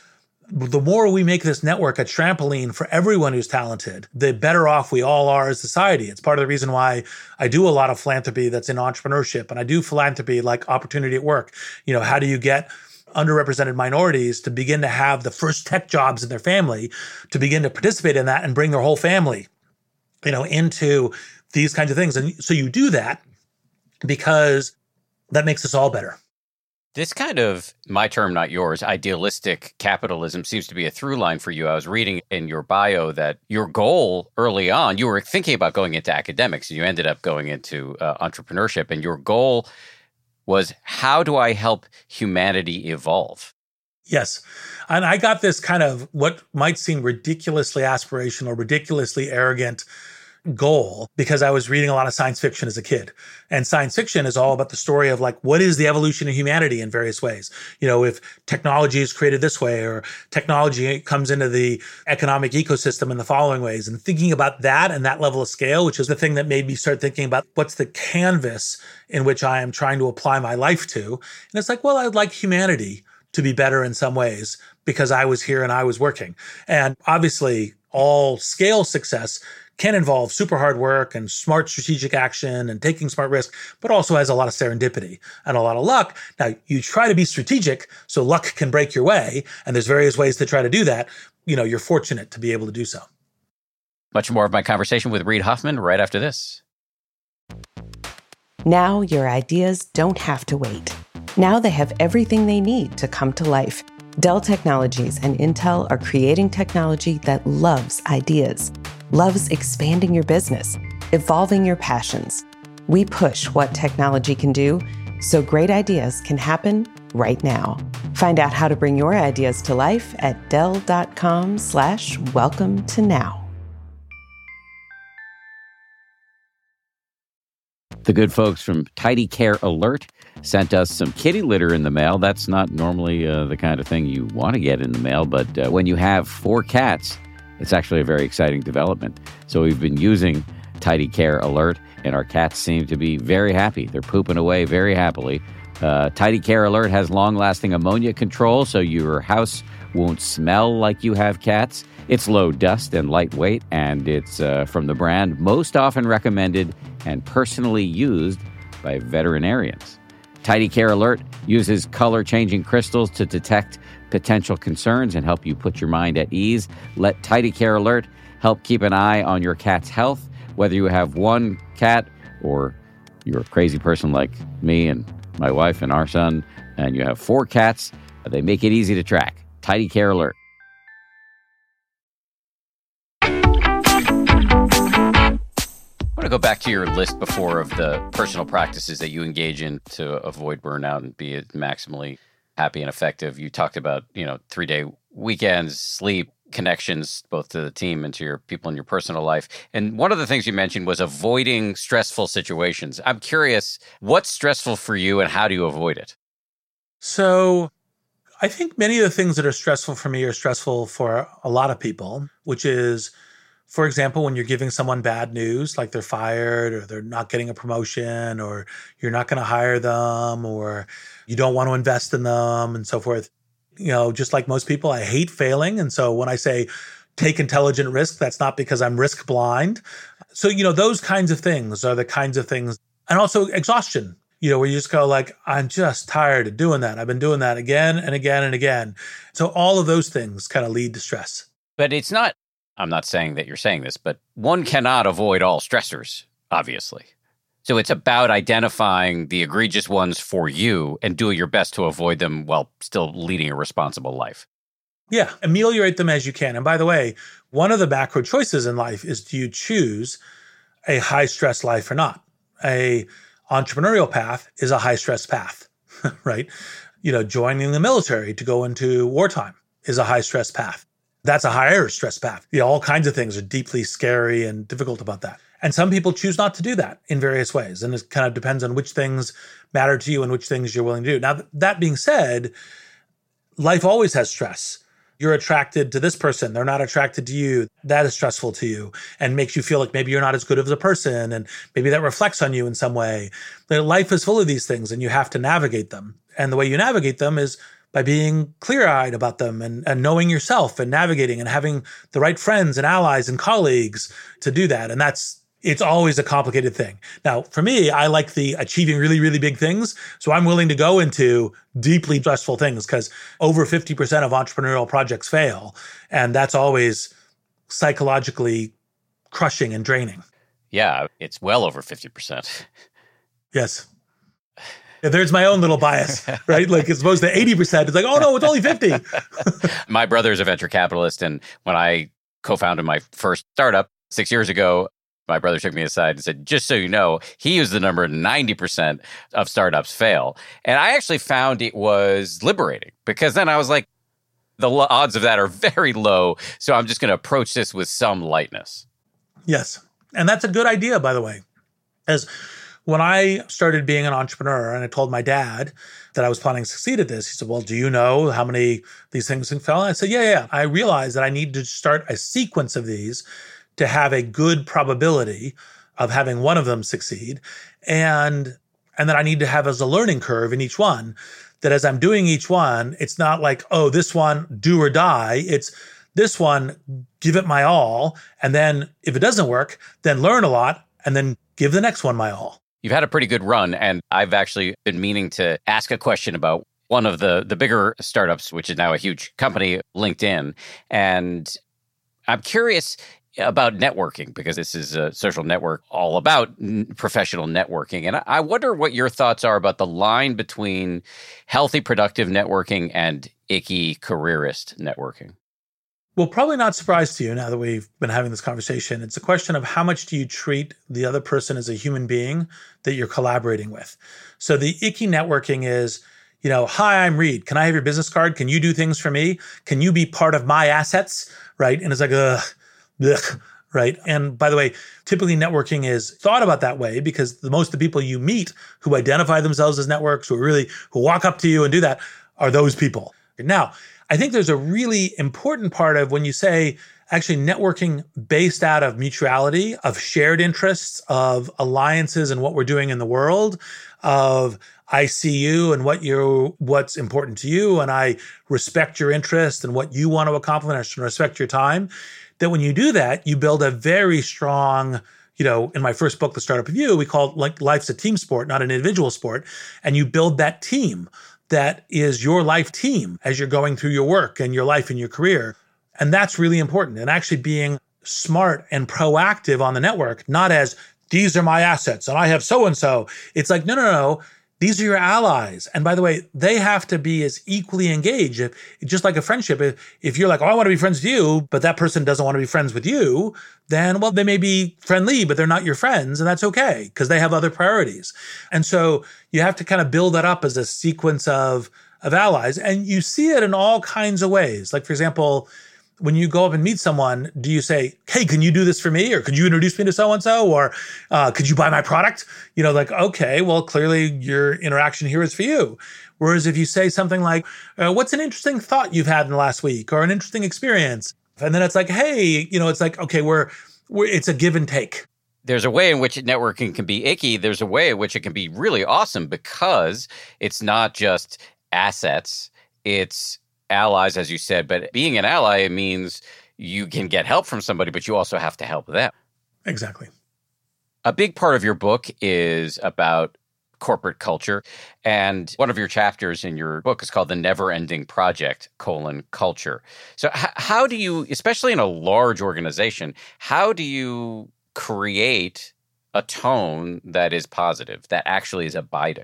the more we make this network a trampoline for everyone who's talented, the better off we all are as society. It's part of the reason why I do a lot of philanthropy that's in entrepreneurship, and I do philanthropy like Opportunity at Work. You know, how do you get underrepresented minorities to begin to have the first tech jobs in their family, to begin to participate in that and bring their whole family, you know, into these kinds of things. And so you do that because that makes us all better. This kind of, my term, not yours, idealistic capitalism seems to be a through line for you. I was reading in your bio that your goal early on, you were thinking about going into academics, and you ended up going into uh, entrepreneurship. And your goal was, how do I help humanity evolve? Yes. And I got this kind of what might seem ridiculously aspirational, ridiculously arrogant goal because I was reading a lot of science fiction as a kid. And science fiction is all about the story of like, what is the evolution of humanity in various ways? You know, if technology is created this way, or technology comes into the economic ecosystem in the following ways, and thinking about that and that level of scale, which is the thing that made me start thinking about what's the canvas in which I am trying to apply my life to. And it's like, well, I'd like humanity to be better in some ways because I was here and I was working. And obviously all scale success can involve super hard work and smart strategic action and taking smart risks, but also has a lot of serendipity and a lot of luck. Now, you try to be strategic so luck can break your way, and there's various ways to try to do that. You know, you're fortunate to be able to do so. Much more of my conversation with Reid Hoffman right after this. Now your ideas don't have to wait. Now they have everything they need to come to life. Dell Technologies and Intel are creating technology that loves ideas, loves expanding your business, evolving your passions. We push what technology can do so great ideas can happen right now. Find out how to bring your ideas to life at dell.com slash welcome to now. The good folks from Tidy Care Alert sent us some kitty litter in the mail. That's not normally uh, the kind of thing you want to get in the mail, but uh, when you have four cats, it's actually a very exciting development. So we've been using Tidy Care Alert, and our cats seem to be very happy. They're pooping away very happily. Uh, Tidy Care Alert has long-lasting ammonia control, so your house won't smell like you have cats. It's low dust and lightweight, and it's uh, from the brand most often recommended and personally used by veterinarians. Tidy Care Alert uses color-changing crystals to detect potential concerns and help you put your mind at ease. Let Tidy Care Alert help keep an eye on your cat's health, whether you have one cat or you're a crazy person like me and my wife and our son, and you have four cats. They make it easy to track. Tidy Care Alert. I want to go back to your list before of the personal practices that you engage in to avoid burnout and be maximally happy and effective. You talked about, you know, three-day weekends, sleep, connections, both to the team and to your people in your personal life. And one of the things you mentioned was avoiding stressful situations. I'm curious, what's stressful for you and how do you avoid it? So I think many of the things that are stressful for me are stressful for a lot of people, which is, for example, when you're giving someone bad news, like they're fired or they're not getting a promotion or you're not going to hire them or you don't want to invest in them and so forth. You know, just like most people, I hate failing. And so when I say take intelligent risk, that's not because I'm risk blind. So, you know, those kinds of things are the kinds of things. And also exhaustion, you know, where you just go like, I'm just tired of doing that. I've been doing that again and again and again. So all of those things kind of lead to stress. But it's not, I'm not saying that you're saying this, but one cannot avoid all stressors, obviously. So it's about identifying the egregious ones for you and doing your best to avoid them while still leading a responsible life. Yeah, ameliorate them as you can. And by the way, one of the macro choices in life is, do you choose a high-stress life or not? A entrepreneurial path is a high-stress path, right? You know, joining the military to go into wartime is a high-stress path. That's a higher stress path. You know, all kinds of things are deeply scary and difficult about that. And some people choose not to do that in various ways. And it kind of depends on which things matter to you and which things you're willing to do. Now, that being said, life always has stress. You're attracted to this person. They're not attracted to you. That is stressful to you and makes you feel like maybe you're not as good as a person. And maybe that reflects on you in some way. Life is full of these things and you have to navigate them. And the way you navigate them is by being clear-eyed about them and, and knowing yourself and navigating and having the right friends and allies and colleagues to do that. And that's, it's always a complicated thing. Now, for me, I like the achieving really, really big things. So I'm willing to go into deeply stressful things because over fifty percent of entrepreneurial projects fail. And that's always psychologically crushing and draining. Yeah, it's well over fifty percent. Yes. Yeah, there's my own little bias, right? Like as opposed to eighty percent, it's like, oh no, it's only fifty. My brother's a venture capitalist. And when I co-founded my first startup six years ago, my brother took me aside and said, just so you know, he used the number ninety percent of startups fail. And I actually found it was liberating because then I was like, the lo- odds of that are very low. So I'm just going to approach this with some lightness. Yes. And that's a good idea, by the way. As when I started being an entrepreneur and I told my dad that I was planning to succeed at this, he said, well, do you know how many these things can fail? And I said, yeah, yeah. I realized that I need to start a sequence of these to have a good probability of having one of them succeed. And, and that I need to have as a learning curve in each one, that as I'm doing each one, it's not like, oh, this one, do or die. It's this one, give it my all. And then if it doesn't work, then learn a lot and then give the next one my all. You've had a pretty good run, and I've actually been meaning to ask a question about one of the, the bigger startups, which is now a huge company, LinkedIn. And I'm curious about networking, because this is a social network all about n- professional networking. And I, I wonder what your thoughts are about the line between healthy, productive networking and icky, careerist networking. Well, probably not surprised to you now that we've been having this conversation. It's a question of how much do you treat the other person as a human being that you're collaborating with. So the icky networking is, you know, hi, I'm Reed. Can I have your business card? Can you do things for me? Can you be part of my assets? Right? And it's like, ugh, ugh, right? And by the way, typically networking is thought about that way because the most of the people you meet who identify themselves as networks, who really, who walk up to you and do that, are those people. Now, I think there's a really important part of when you say actually networking based out of mutuality, of shared interests, of alliances and what we're doing in the world, of I see you and what you what's important to you, and I respect your interest and what you want to accomplish and respect your time. That when you do that, you build a very strong, you know, in my first book, The Startup Review, we call it like life's a team sport, not an individual sport. And you build that team that is your life team as you're going through your work and your life and your career. And that's really important. And actually being smart and proactive on the network, not as these are my assets and I have so-and-so. It's like, no, no, no. These are your allies. And by the way, they have to be as equally engaged. If, just like a friendship, if, if you're like, oh, I want to be friends with you, but that person doesn't want to be friends with you, then, well, they may be friendly, but they're not your friends. And that's okay because they have other priorities. And so you have to kind of build that up as a sequence of, of allies. And you see it in all kinds of ways. Like, for example, when you go up and meet someone, do you say, hey, can you do this for me? Or could you introduce me to so-and-so? Or uh, could you buy my product? You know, like, okay, well, clearly your interaction here is for you. Whereas if you say something like, uh, what's an interesting thought you've had in the last week or an interesting experience? And then it's like, hey, you know, it's like, okay, we're, we're it's a give and take. There's a way in which networking can be icky. There's a way in which it can be really awesome because it's not just assets. It's allies, as you said, but being an ally means you can get help from somebody, but you also have to help them. Exactly. A big part of your book is about corporate culture. And one of your chapters in your book is called The Never Ending Project, colon, culture. So h- how do you, especially in a large organization, how do you create a tone that is positive, that actually is abiding?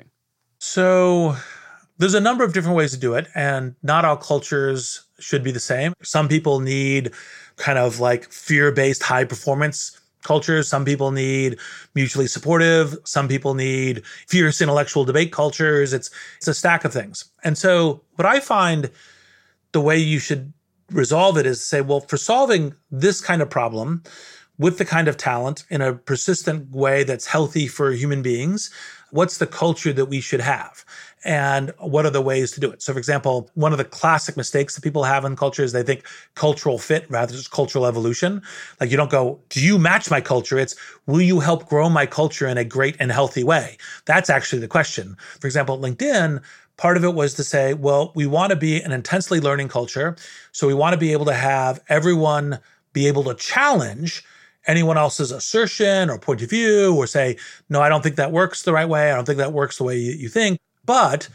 So there's a number of different ways to do it, and not all cultures should be the same. Some people need kind of like fear-based high performance cultures. Some people need mutually supportive. Some people need fierce intellectual debate cultures. It's, it's a stack of things. And so what I find the way you should resolve it is to say, well, for solving this kind of problem with the kind of talent in a persistent way that's healthy for human beings, what's the culture that we should have? And what are the ways to do it? So, for example, one of the classic mistakes that people have in culture is they think cultural fit rather than cultural evolution. Like you don't go, do you match my culture? It's, will you help grow my culture in a great and healthy way? That's actually the question. For example, LinkedIn, Part of it was to say, well, we want to be an intensely learning culture. So we want to be able to have everyone be able to challenge anyone else's assertion or point of view or say, no, I don't think that works the right way. I don't think that works the way you, you think. But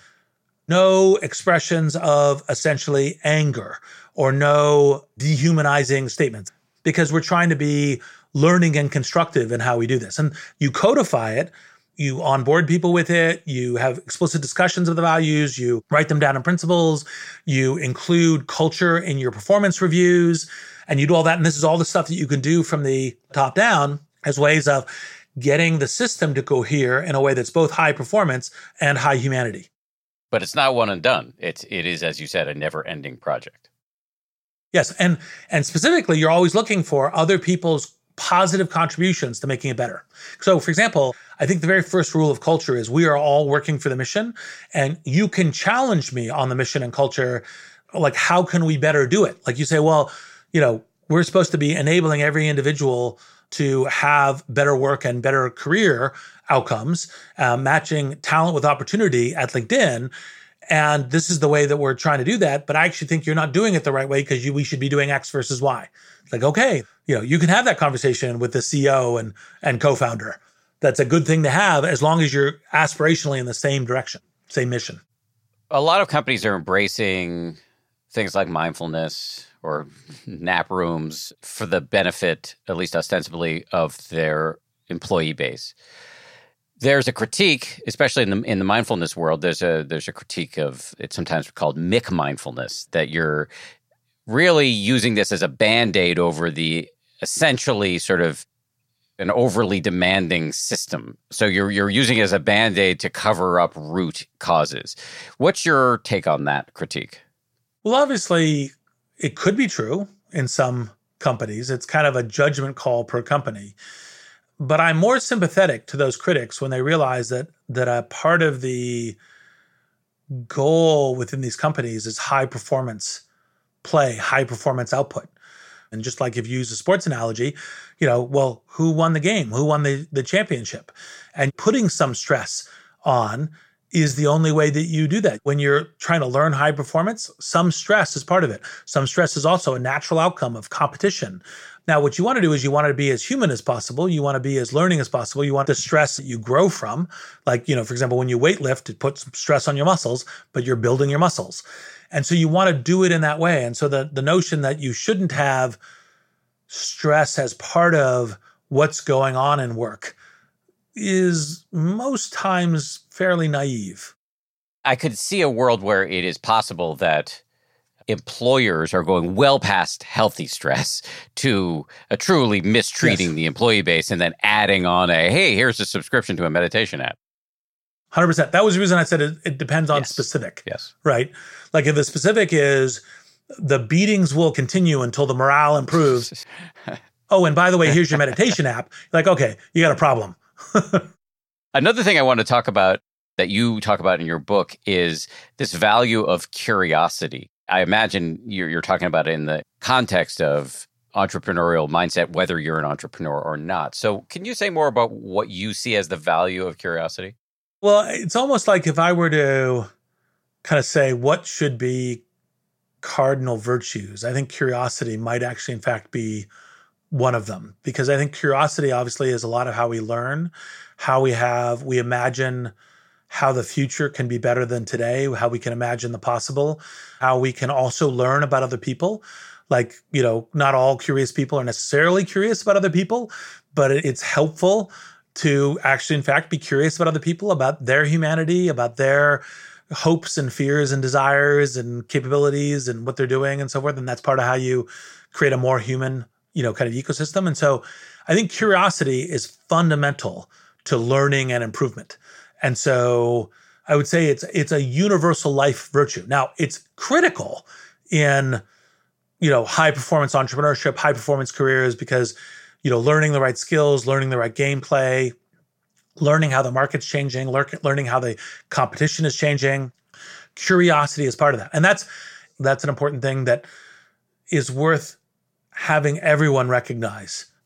no expressions of essentially anger or no dehumanizing statements, because we're trying to be learning and constructive in how we do this. And you codify it, you onboard people with it, you have explicit discussions of the values, you write them down in principles, you include culture in your performance reviews, and you do all that. And this is all the stuff that you can do from the top down as ways of getting the system to cohere in a way that's both high performance and high humanity. But it's not one and done. It's, it is, as you said, a never-ending project. Yes, and and specifically, you're always looking for other people's positive contributions to making it better. So, for example, I think the very first rule of culture is we are all working for the mission, and you can challenge me on the mission and culture. Like, how can we better do it? Like you say, well, you know, we're supposed to be enabling every individual to have better work and better career outcomes, uh, matching talent with opportunity at LinkedIn. And this is the way that we're trying to do that. But I actually think you're not doing it the right way because you, we should be doing X versus Y. It's like, okay, you know, you can have that conversation with the C E O and, and co-founder. That's a good thing to have as long as you're aspirationally in the same direction, same mission. A lot of companies are embracing things like mindfulness or nap rooms for the benefit, at least ostensibly, of their employee base. There's a critique, especially in the in the mindfulness world, there's a there's a critique of, it's sometimes called mick mindfulness, that you're really using this as a Band-Aid over the essentially sort of an overly demanding system. So you're you're using it as a Band-Aid to cover up root causes. What's your take on that critique? Well, obviously, it could be true in some companies. It's kind of a judgment call per company. But I'm more sympathetic to those critics when they realize that that a part of the goal within these companies is high performance play, high performance output. And just like if you use a sports analogy, you know, well, who won the game? Who won the, the championship? And putting some stress on is the only way that you do that. When you're trying to learn high performance, some stress is part of it. Some stress is also a natural outcome of competition. Now, what you want to do is you want to be as human as possible. You want to be as learning as possible. You want the stress that you grow from. Like, you know, for example, when you weightlift, it puts stress on your muscles, but you're building your muscles. And so you want to do it in that way. And so the, the notion that you shouldn't have stress as part of what's going on in work is most times fairly naive. I could see a world where it is possible that employers are going well past healthy stress to a truly mistreating yes. the employee base and then adding on a, hey, here's a subscription to a meditation app. one hundred percent. That was the reason I said it, it depends on yes. specific. Yes. Right? Like if the specific is the beatings will continue until the morale improves. Oh, and by the way, here's your meditation app. Like, okay, you got a problem. Another thing I want to talk about that you talk about in your book is this value of curiosity. I imagine you're, you're talking about it in the context of entrepreneurial mindset, whether you're an entrepreneur or not. So can you say more about what you see as the value of curiosity? Well, it's almost like if I were to kind of say what should be cardinal virtues, I think curiosity might actually, in fact, be one of them. Because I think curiosity obviously is a lot of how we learn, how we have, we imagine how the future can be better than today, how we can imagine the possible, how we can also learn about other people. Like, you know, not all curious people are necessarily curious about other people, but it's helpful to actually, in fact, be curious about other people, about their humanity, about their hopes and fears and desires and capabilities and what they're doing and so forth. And that's part of how you create a more human, you know, kind of ecosystem. And so I think curiosity is fundamental to learning and improvement. And so I would say it's it's a universal life virtue. Now, it's critical in, you know, high performance entrepreneurship, high performance careers, because, you know, learning the right skills, learning the right gameplay, learning how the market's changing, learning how the competition is changing. Curiosity is part of that. And that's that's an important thing that is worth having everyone recognize,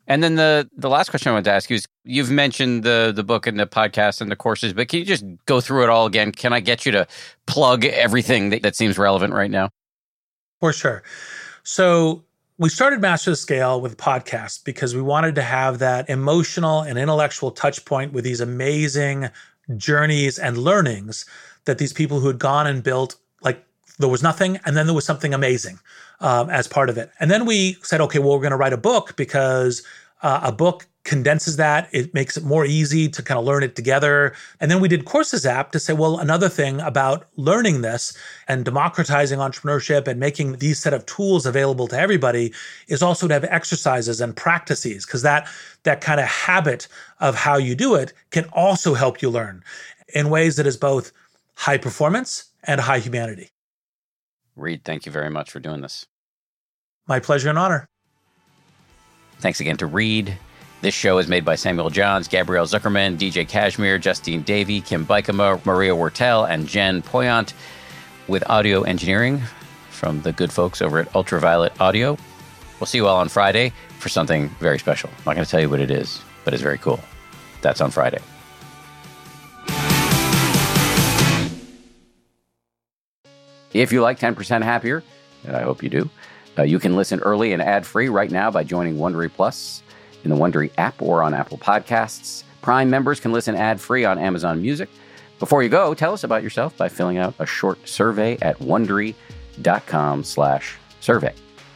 And then the the last question I wanted to ask you is, you've mentioned the the book and the podcast and the courses, but can you just go through it all again? Can I get you to plug everything that, that seems relevant right now? For sure. So we started Master the Scale with a podcast because we wanted to have that emotional and intellectual touch point with these amazing journeys and learnings that these people who had gone and built, like there was nothing and then there was something amazing um, as part of it. And then we said, okay, well, we're going to write a book because uh, a book condenses that. It makes it more easy to kind of learn it together. And then we did Courses app to say, well, another thing about learning this and democratizing entrepreneurship and making these set of tools available to everybody is also to have exercises and practices, because that, that kind of habit of how you do it can also help you learn in ways that is both high performance and high humanity. Reed, thank you very much for doing this. My pleasure and honor. Thanks again to Reed. This show is made by Samuel Johns, Gabrielle Zuckerman, D J Kashmir, Justine Davey, Kim Bikema, Maria Wortel, and Jen Poyant, with audio engineering from the good folks over at Ultraviolet Audio. We'll see you all on Friday for something very special. I'm not going to tell you what it is, but it's very cool. That's on Friday. If you like ten percent Happier, and I hope you do, uh, you can listen early and ad-free right now by joining Wondery Plus in the Wondery app or on Apple Podcasts. Prime members can listen ad-free on Amazon Music. Before you go, tell us about yourself by filling out a short survey at Wondery.com slash survey.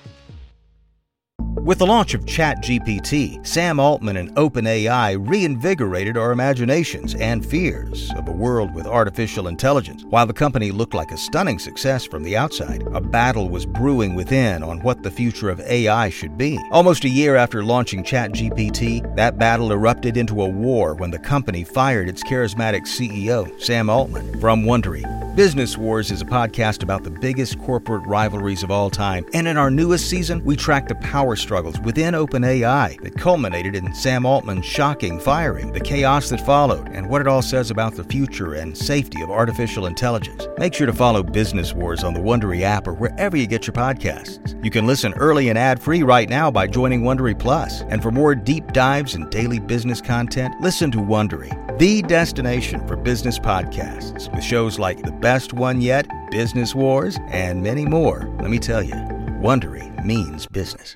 With the launch of ChatGPT, Sam Altman and OpenAI reinvigorated our imaginations and fears of a world with artificial intelligence. While the company looked like a stunning success from the outside, a battle was brewing within on what the future of A I should be. Almost a year after launching ChatGPT, that battle erupted into a war when the company fired its charismatic C E O, Sam Altman. From Wondery, Business Wars is a podcast about the biggest corporate rivalries of all time, and in our newest season, we track the power struggles within OpenAI that culminated in Sam Altman's shocking firing, the chaos that followed, and what it all says about the future and safety of artificial intelligence. Make sure to follow Business Wars on the Wondery app or wherever you get your podcasts. You can listen early and ad-free right now by joining Wondery Plus. And for more deep dives and daily business content, listen to Wondery, the destination for business podcasts, with shows like The Best One Yet, Business Wars, and many more. Let me tell you, Wondery means business.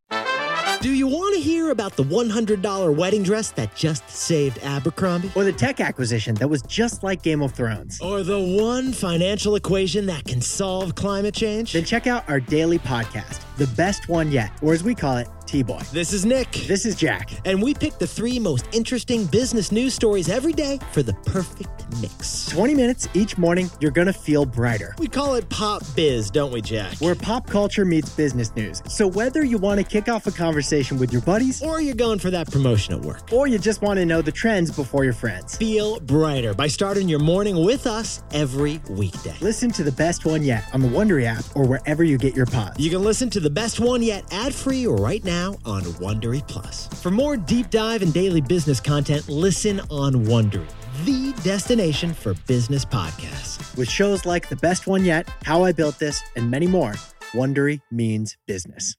Do you want to hear about the one hundred dollars wedding dress that just saved Abercrombie? Or the tech acquisition that was just like Game of Thrones? Or the one financial equation that can solve climate change? Then check out our daily podcast, The Best One Yet, or as we call it, T-Boy. This is Nick. This is Jack. And we pick the three most interesting business news stories every day for the perfect mix. twenty minutes each morning, you're going to feel brighter. We call it Pop Biz, don't we, Jack? Where pop culture meets business news. So whether you want to kick off a conversation with your buddies, or you're going for that promotion at work, or you just want to know the trends before your friends, feel brighter by starting your morning with us every weekday. Listen to The Best One Yet on the Wondery app or wherever you get your pods. You can listen to The Best One Yet ad-free right now on Wondery Plus. For more deep dive and daily business content, listen on Wondery, the destination for business podcasts. With shows like The Best One Yet, How I Built This, and many more, Wondery means business.